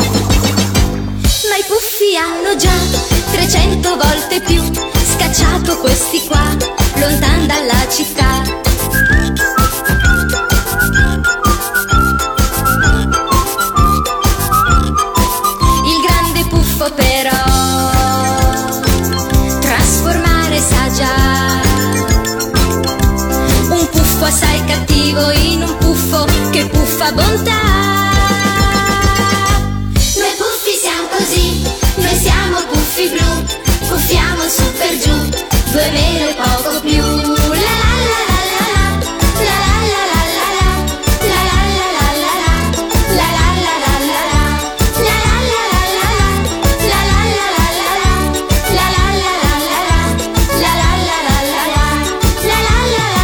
Ma i puffi hanno già trecento volte più scacciato questi qua, lontan da città. Il grande puffo però trasformare sa già. Un puffo assai cattivo in un puffo che puffa bontà. Noi puffi siamo così, noi siamo puffi blu, puffiamo su per giù, due mele poco più. La la la la la la, la la la la la, la la la la la la, la la la la la la, la la la la la la, la la la la la la, la la la la la la, la la la la la la, la la la la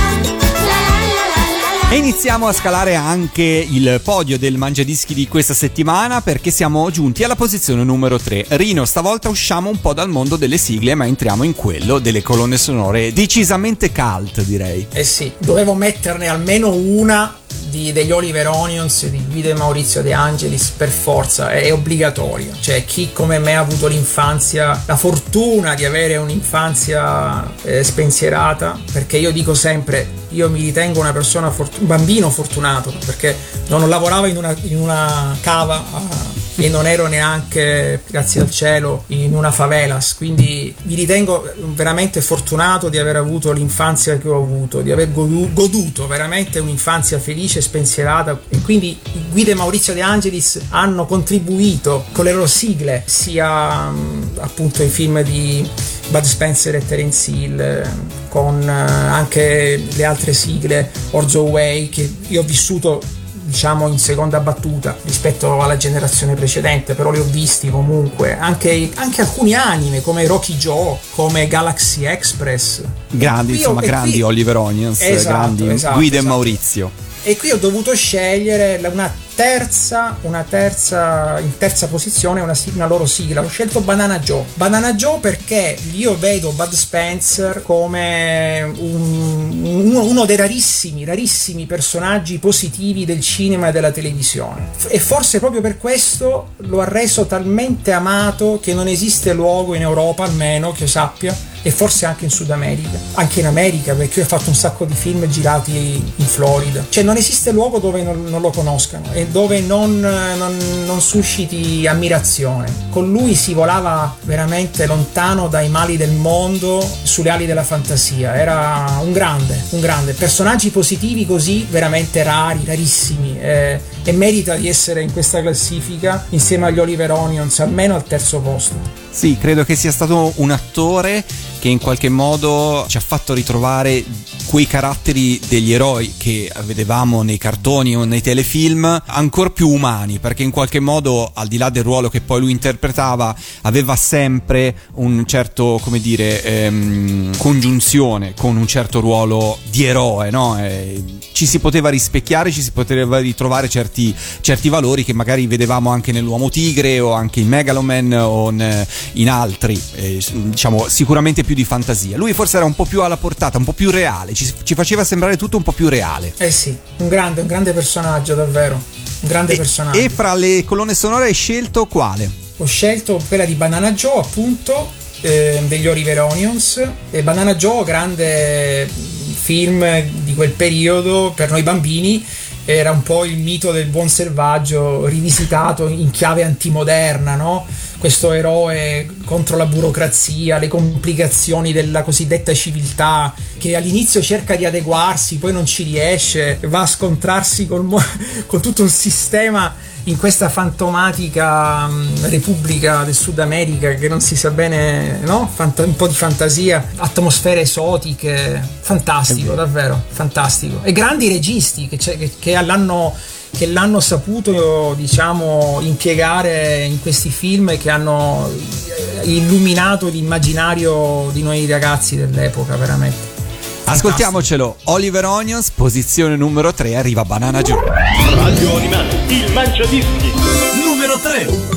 la. E iniziamo a scalare anche il podio del Mangiadischi di questa settimana, perché siamo giunti alla posizione numero tre. Rino, stavolta usciamo un po' dal mondo delle sigle, ma entriamo in quello delle colonne sonore decisamente cult, direi. Eh sì, dovevo metterne almeno una di, degli Oliver Onions, di Guido e Maurizio De Angelis, per forza, è, è obbligatorio. Cioè, chi come me ha avuto l'infanzia, la fortuna di avere un'infanzia eh, spensierata, perché io dico sempre, io mi ritengo una persona, fort- un bambino fortunato, perché non lavoravo in una, in una cava ah, e non ero neanche, grazie al cielo, in una favelas, quindi mi ritengo veramente fortunato di aver avuto l'infanzia che ho avuto, di aver godu- goduto veramente un'infanzia felice e spensierata, e quindi Guido e Maurizio De Angelis hanno contribuito con le loro sigle, sia mh, appunto i film di Bud Spencer e Terence Hill, con anche le altre sigle, Orzo Way, che io ho vissuto diciamo in seconda battuta rispetto alla generazione precedente, però li ho visti comunque, anche, anche alcuni anime come Rocky Joe, come Galaxy Express, grandi, insomma, qui, grandi qui, Oliver Onions, esatto, grandi esatto, Guido esatto. e Maurizio. E qui ho dovuto scegliere una terza, una terza, in terza posizione una, una loro sigla. Ho scelto Banana Joe. Banana Joe perché io vedo Bud Spencer come un, uno, uno dei rarissimi, rarissimi personaggi positivi del cinema e della televisione. E forse proprio per questo lo ha reso talmente amato che non esiste luogo in Europa, almeno che io sappia, e forse anche in Sud America, anche in America, perché io ho fatto un sacco di film girati in Florida. Cioè non esiste luogo dove non, non lo conoscano e dove non, non, non susciti ammirazione. Con lui si volava veramente lontano dai mali del mondo, sulle ali della fantasia. Era un grande, un grande. Personaggi positivi così veramente rari, rarissimi, eh, e merita di essere in questa classifica insieme agli Oliver Onions, almeno al terzo posto. Sì, credo che sia stato un attore che in qualche modo ci ha fatto ritrovare quei caratteri degli eroi che vedevamo nei cartoni o nei telefilm ancora più umani, perché in qualche modo, al di là del ruolo che poi lui interpretava, aveva sempre un certo, come dire, ehm, congiunzione con un certo ruolo di eroe, no? E ci si poteva rispecchiare, ci si poteva ritrovare certi, certi valori che magari vedevamo anche nell'Uomo Tigre o anche in Megaloman o in, in altri, eh, diciamo sicuramente più di fantasia. Lui forse era un po' più alla portata, un po' più reale, ci, ci faceva sembrare tutto un po' più reale. Eh sì, un grande, un grande personaggio, davvero, un grande e, personaggio. E fra le colonne sonore hai scelto quale? Ho scelto quella di Banana Joe, appunto, eh, degli Oliver Onions. E Banana Joe, grande film di quel periodo per noi bambini, era un po' il mito del buon selvaggio rivisitato in chiave antimoderna, no? Questo eroe contro la burocrazia, le complicazioni della cosiddetta civiltà, che all'inizio cerca di adeguarsi, poi non ci riesce, va a scontrarsi col mo- con tutto un sistema in questa fantomatica um, repubblica del Sud America che non si sa bene, no? Fant- un po' di fantasia, atmosfere esotiche, fantastico, davvero fantastico. E grandi registi che, che, che l'hanno che l'hanno saputo, diciamo, impiegare in questi film e che hanno illuminato l'immaginario di noi ragazzi dell'epoca, veramente. Ascoltiamocelo, Oliver Onions, posizione numero tre, arriva Banana Joe. Radio Animati, il Mangiadischi. Numero tre.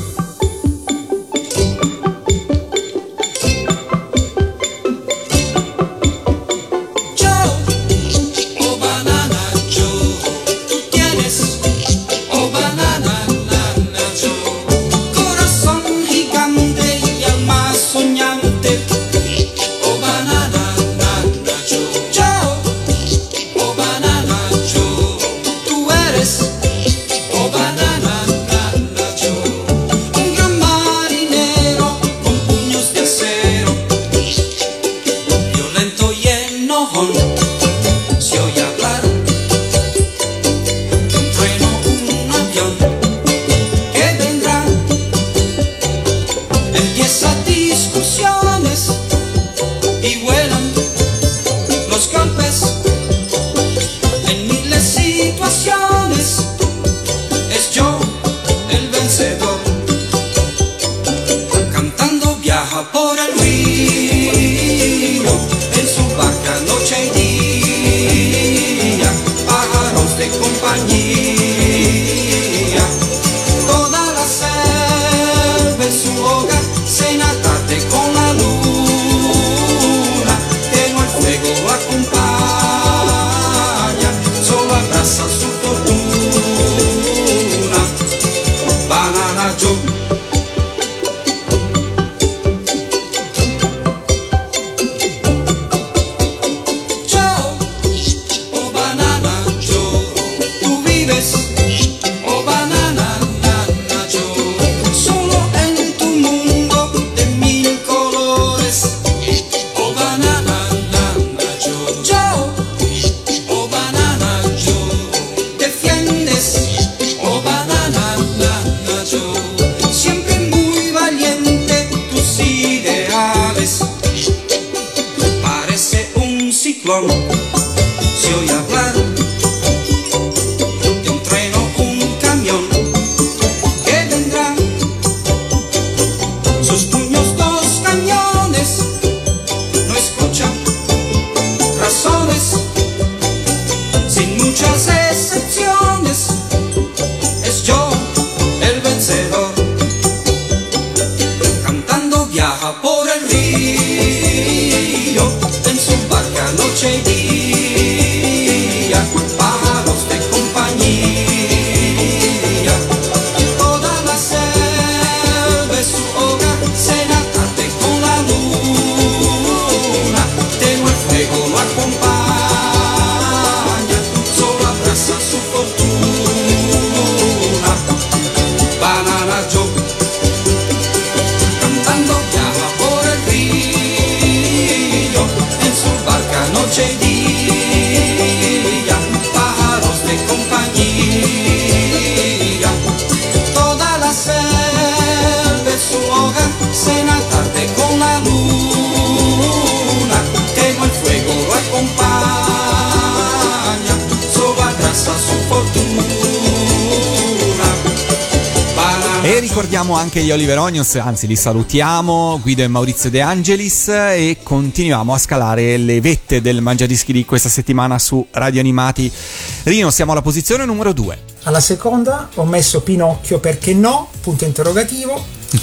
Soñante, oh banana, banana, Joe. ciclón, si oye hablar de un tren o un camión que vendrá, sus puños dos cañones, no escuchan razones, sin muchas excepciones, es yo el vencedor, cantando viaja por el río, en su barca noche y día, pájaros de compañía, toda la selva es su hogar, cena tarde con la luna, tenue el fuego lo acompaña, solo abraza su fortuna, Banana Joe, cantando viaja por el río, en su barca noche y día, pájaros de compañía, toda la selva es su hogar, cena tarde con la luna, tenue el fuego lo acompaña, solo abraza su fortuna. E ricordiamo anche gli Oliver Onions, anzi li salutiamo, Guido e Maurizio De Angelis, e continuiamo a scalare le vette del Mangiadischi di questa settimana su Radio Animati. Rino, siamo alla posizione numero due. Alla seconda ho messo Pinocchio perché no, punto interrogativo,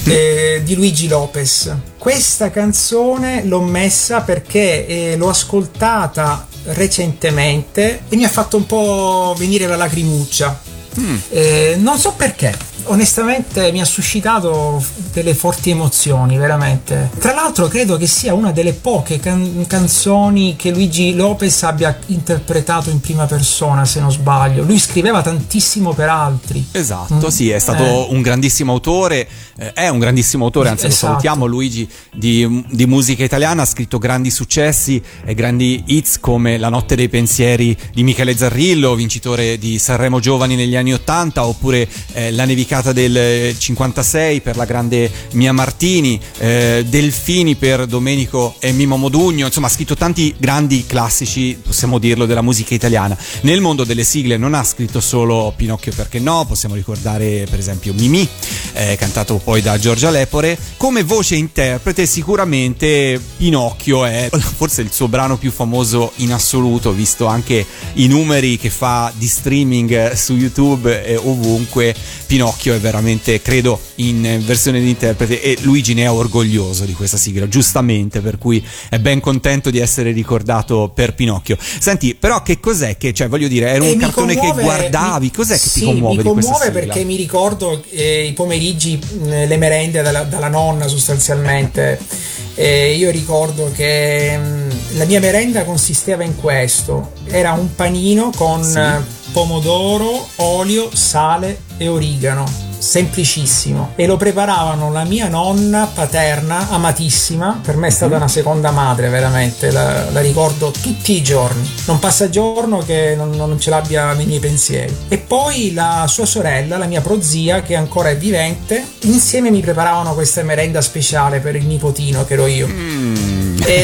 eh, di Luigi Lopez. Questa canzone l'ho messa perché eh, l'ho ascoltata recentemente e mi ha fatto un po' venire la lacrimuccia. Mm. Eh, non so perché. Onestamente mi ha suscitato delle forti emozioni, veramente. Tra l'altro credo che sia una delle poche can- canzoni che Luigi Lopez abbia interpretato in prima persona, se non sbaglio. Lui scriveva tantissimo per altri. Esatto, mm. sì, è stato eh. un grandissimo autore, eh, è un grandissimo autore, anzi esatto. Lo salutiamo Luigi, di, di musica italiana, ha scritto grandi successi e grandi hits come La notte dei pensieri di Michele Zarrillo, vincitore di Sanremo Giovani negli anni ottanta, oppure eh, La nevicata del cinquantasei per la grande Mia Martini, eh, Delfini per Domenico e Mimo Modugno, insomma ha scritto tanti grandi classici, possiamo dirlo, della musica italiana. Nel mondo delle sigle non ha scritto solo Pinocchio perché no, possiamo ricordare per esempio Mimì, eh, cantato poi da Giorgia Lepore. Come voce interprete sicuramente Pinocchio è forse il suo brano più famoso in assoluto, visto anche i numeri che fa di streaming su YouTube e ovunque. Pinocchio è veramente, credo, in versione di interprete, e Luigi ne è orgoglioso di questa sigla, giustamente, per cui è ben contento di essere ricordato per Pinocchio. Senti, però che cos'è che, cioè voglio dire, era un cartone commuove, che guardavi, cos'è che sì, ti commuove mi di questa commuove sigla? Perché mi ricordo eh, i pomeriggi, mh, le merende dalla, dalla nonna sostanzialmente. Eh, io ricordo che mh, la mia merenda consisteva in questo: era un panino con sì. pomodoro, olio, sale e origano, semplicissimo, e lo preparavano la mia nonna paterna, amatissima, per me è stata una seconda madre, veramente, la, la ricordo tutti i giorni, non passa giorno che non, non ce l'abbia nei miei pensieri. E poi la sua sorella, la mia prozia, che ancora è vivente, insieme mi preparavano questa merenda speciale per il nipotino che ero io. Mm.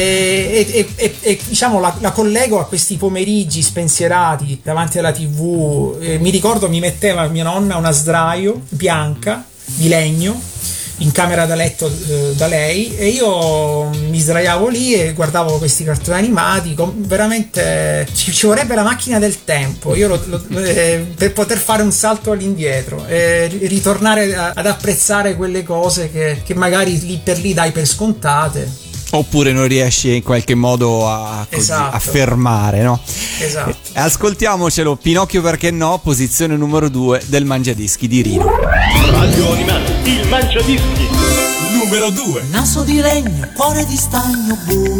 E, e, e, e diciamo la, la collego a questi pomeriggi spensierati davanti alla tivù. E mi ricordo mi metteva mia nonna una sdraio bianca di legno in camera da letto eh, da lei, e io mi sdraiavo lì e guardavo questi cartoni animati. Com- veramente ci, ci vorrebbe la macchina del tempo io lo, lo, eh, per poter fare un salto all'indietro e ritornare a, ad apprezzare quelle cose che, che magari lì per lì dai per scontate, oppure non riesci in qualche modo a, così, esatto. a fermare, no? Esatto. Eh, ascoltiamocelo, Pinocchio perché no, posizione numero due del Mangiadischi di Rino. Radio Animati, il Mangiadischi numero due. Naso di legno, cuore di stagno,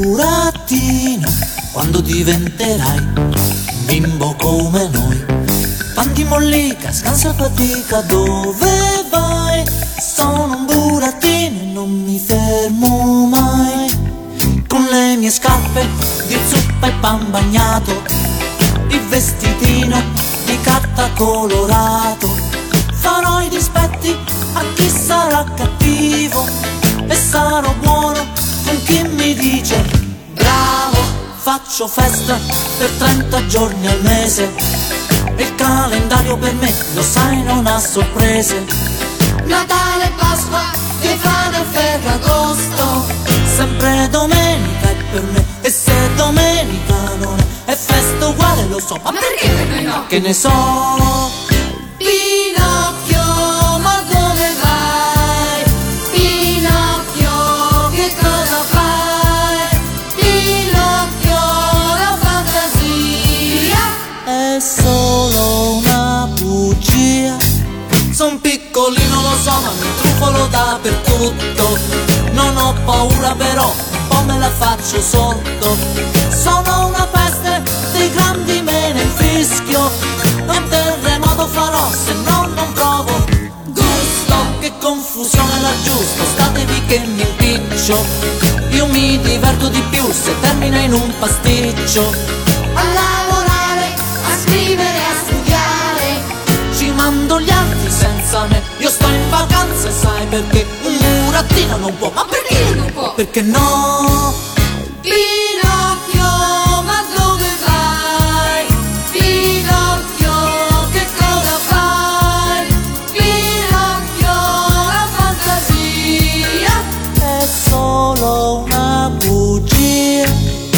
burattino, quando diventerai un bimbo come noi. Pan di mollica, scansa fatica, dove vai? Sono un burattino e non mi fermo mai. Con le mie scarpe di zuppa e pan bagnato, il vestitino di carta colorato, farò i dispetti a chi sarà cattivo e sarò buono con chi mi dice bravo. faccio festa per trenta giorni al mese. Il calendario per me, lo sai, non ha sorprese. Natale, Pasqua, Stefano e Ferragosto. Sempre domenica è per me, e se domenica non è, è festa uguale, lo so. Ma perché per me no? Che ne so. Pinocchio, ma dove vai? Pinocchio, che cosa fai? Pinocchio, la fantasia è solo una bugia. Son piccolino, lo so, ma mi trufolo dappertutto. Non ho paura però, un po' me la faccio sotto. Sono una peste, dei grandi me ne infischio. Un terremoto farò se no non provo gusto. Che confusione l'aggiusto, statevi che mi impiccio. Io mi diverto di più se termina in un pasticcio. A lavorare, a scrivere, a studiare. Ci mando gli altri senza me, io sto in vacanza, sai perché? Un burattino non può. Ma perché non può? Perché no? Pinocchio, ma dove vai? Pinocchio, che cosa fai? Pinocchio, la fantasia è solo una bugia.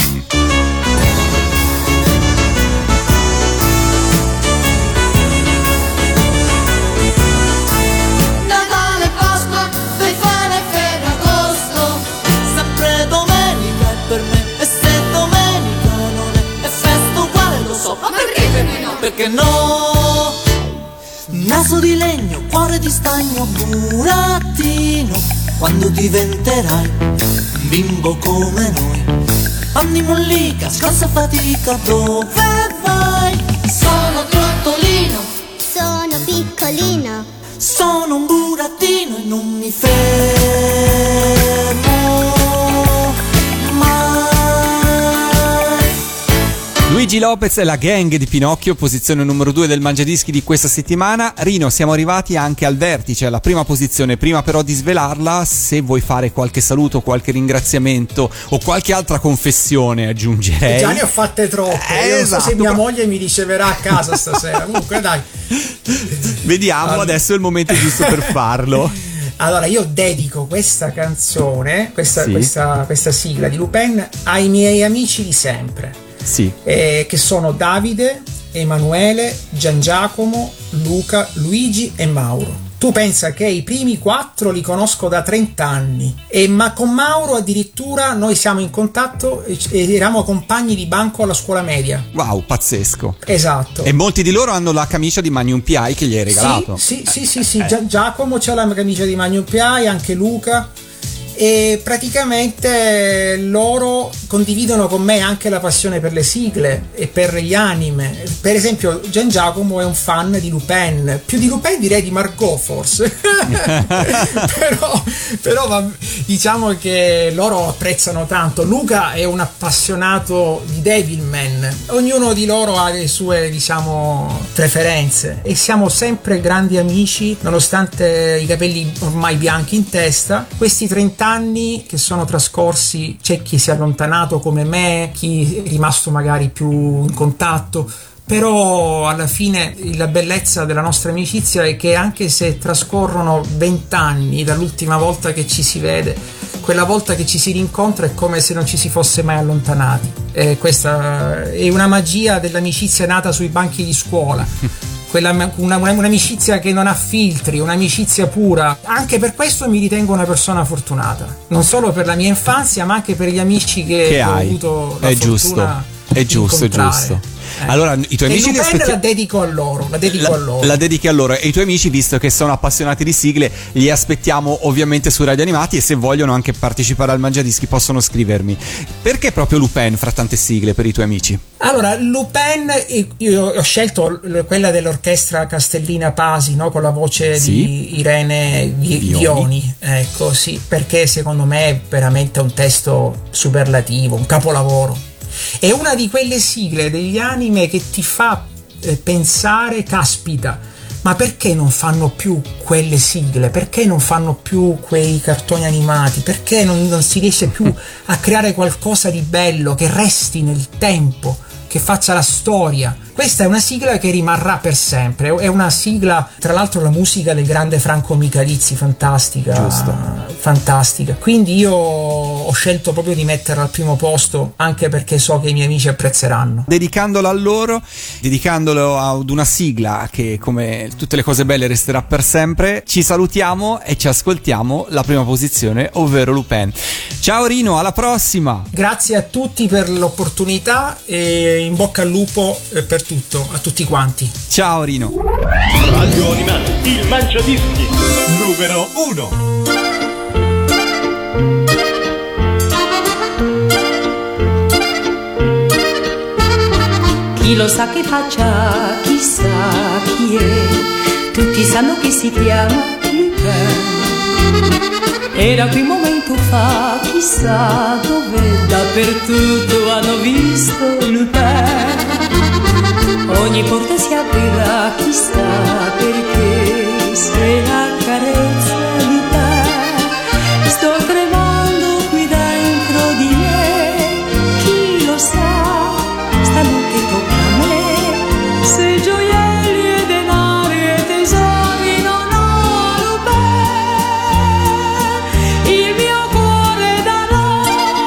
Natale, Pasqua, Befana e Ferragosto. Sempre domenica è per me, e se domenica non è, è festa uguale, lo so. Ma perché per me no? Perché no? Naso di legno, cuore di stagno, burattino, quando diventerai un bimbo come noi. Anni mollica, scarsa fatica, dove vai? Sono trottolino, Sono piccolino, sono un burattino e non mi fermo mai. Luigi Lopez e la gang di Pinocchio, posizione numero due del Mangiadischi di questa settimana. Rino, siamo arrivati anche al vertice, alla prima posizione. Prima però di svelarla, se vuoi fare qualche saluto, qualche ringraziamento o qualche altra confessione, aggiungerei. Già ne ho fatte troppe. Eh, Io non esatto. so se mia moglie mi riceverà a casa stasera. Comunque dai. Vediamo, Allora. adesso è il momento giusto per farlo. Allora, io dedico questa canzone, questa, Sì. questa, questa sigla di Lupin ai miei amici di sempre, Sì. eh, che sono Davide, Emanuele, Gian Giacomo, Luca, Luigi e Mauro. Tu pensa che i primi quattro li conosco da trenta anni, e ma con Mauro addirittura noi siamo in contatto e, e eravamo compagni di banco alla scuola media. Wow, pazzesco. Esatto. E molti di loro hanno la camicia di Magnum P I che gli hai regalato. Sì, sì, sì, sì, sì. Gia- Giacomo c'ha la camicia di Magnum P I, anche Luca. E praticamente loro condividono con me anche la passione per le sigle e per gli anime. Per esempio Gian Giacomo è un fan di Lupin, più di Lupin direi di Margot forse. però, però va- diciamo che loro apprezzano tanto. Luca è un appassionato di Devilman, ognuno di loro ha le sue, diciamo, preferenze, e siamo sempre grandi amici nonostante i capelli ormai bianchi in testa. Questi trenta anni che sono trascorsi, c'è chi si è allontanato come me, chi è rimasto magari più in contatto, però alla fine la bellezza della nostra amicizia è che anche se trascorrono vent'anni dall'ultima volta che ci si vede, quella volta che ci si rincontra è come se non ci si fosse mai allontanati. E questa è una magia dell'amicizia nata sui banchi di scuola. Quella, una, una, un'amicizia che non ha filtri, un'amicizia pura. Anche per questo mi ritengo una persona fortunata, non solo per la mia infanzia ma anche per gli amici che, Che ho hai. avuto la È fortuna giusto, è di giusto, è incontrare. giusto. Eh. Allora, i tuoi E amici li Lupin aspetti- la dedico a loro, la dedico La, a loro. la dedichi a loro, e i tuoi amici, visto che sono appassionati di sigle, li aspettiamo ovviamente su Radio Animati, e se vogliono anche partecipare al Mangiadischi possono scrivermi. Perché proprio Lupin fra tante sigle per i tuoi amici? Allora, Lupin, io ho scelto l- quella dell'orchestra Castellina Pasi, no? Con la voce Sì. di Irene Vi- Vioni. Vioni, ecco, sì, perché secondo me è veramente un testo superlativo, un capolavoro. È una di quelle sigle degli anime che ti fa eh, pensare, caspita, ma perché non fanno più quelle sigle? Perché non fanno più quei cartoni animati? Perché non, non si riesce più a creare qualcosa di bello, che resti nel tempo, che faccia la storia? Questa è una sigla che rimarrà per sempre, è una sigla, tra l'altro la musica del grande Franco Michalizzi, fantastica, Giusto. fantastica, quindi io ho scelto proprio di metterla al primo posto, anche perché so che i miei amici apprezzeranno. Dedicandolo a loro, dedicandolo ad una sigla che, come tutte le cose belle, resterà per sempre, ci salutiamo e ci ascoltiamo la prima posizione, ovvero Lupin. Ciao Rino, alla prossima! Grazie a tutti per l'opportunità e in bocca al lupo per tutto, a tutti quanti. Ciao Rino. Radio Animati, il Mangiadischi numero uno. Chi lo sa che faccia, chissà chi è, tutti sanno che si chiama Lupin. Era qui un momento fa, chissà dove, dappertutto hanno visto Lupin. Ogni porta si aprirà, chissà perché, se la carezza Lupin. Sto tremando qui dentro di me, chi lo sa, stanotte tocca a me, se gioielli e denari e tesori non ho Lupin, il mio cuore darò.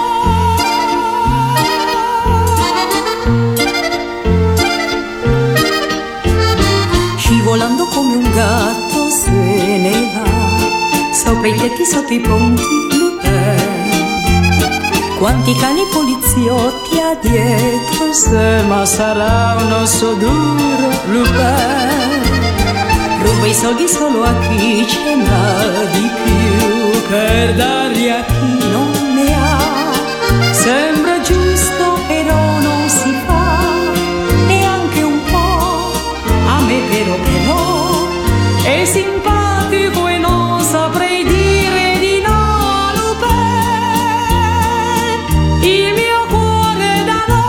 Scivolando come un gatto se ne va, sopra i tetti, sotto i ponti, Lupin. Quanti cani poliziotti ha dietro sé, ma sarà un osso duro, Lupin. Ruba i soldi solo a chi ce n'ha di più, per darli a chi non ne ha. Sembra giusto però non si fa, neanche un po', a me però però è simpatico e non saprei dire di no a Lupin, il mio cuore da no.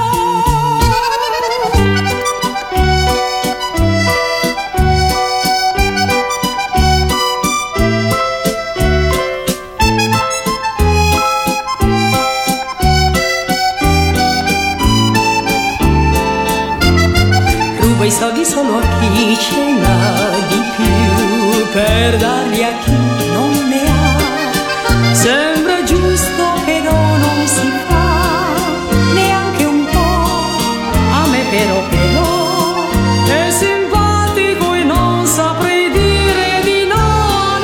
Ruba i soldi solo a chi ce n'ha di più, per darli a chi non ne ha. Sembra giusto però non si fa, neanche un po', a me però però è simpatico e non saprei dire di no a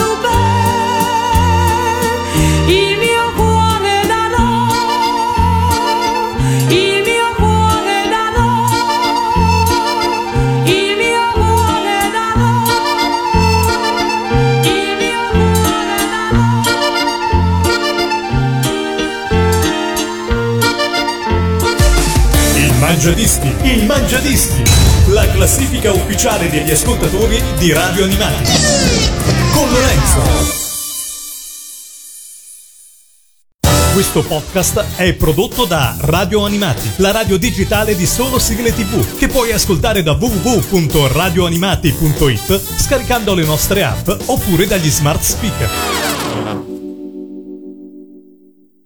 Lupin, il mio cuore da no, il mio cuore da no, il mio cuore da no, il mio cuore da no. Il Mangiadischi, il Mangiadischi, la classifica ufficiale degli ascoltatori di Radio Animati. Con Lorenzo. Questo podcast è prodotto da Radio Animati, la radio digitale di solo sigle tivù, che puoi ascoltare da w w w punto radio animati punto it scaricando le nostre app oppure dagli smart speaker.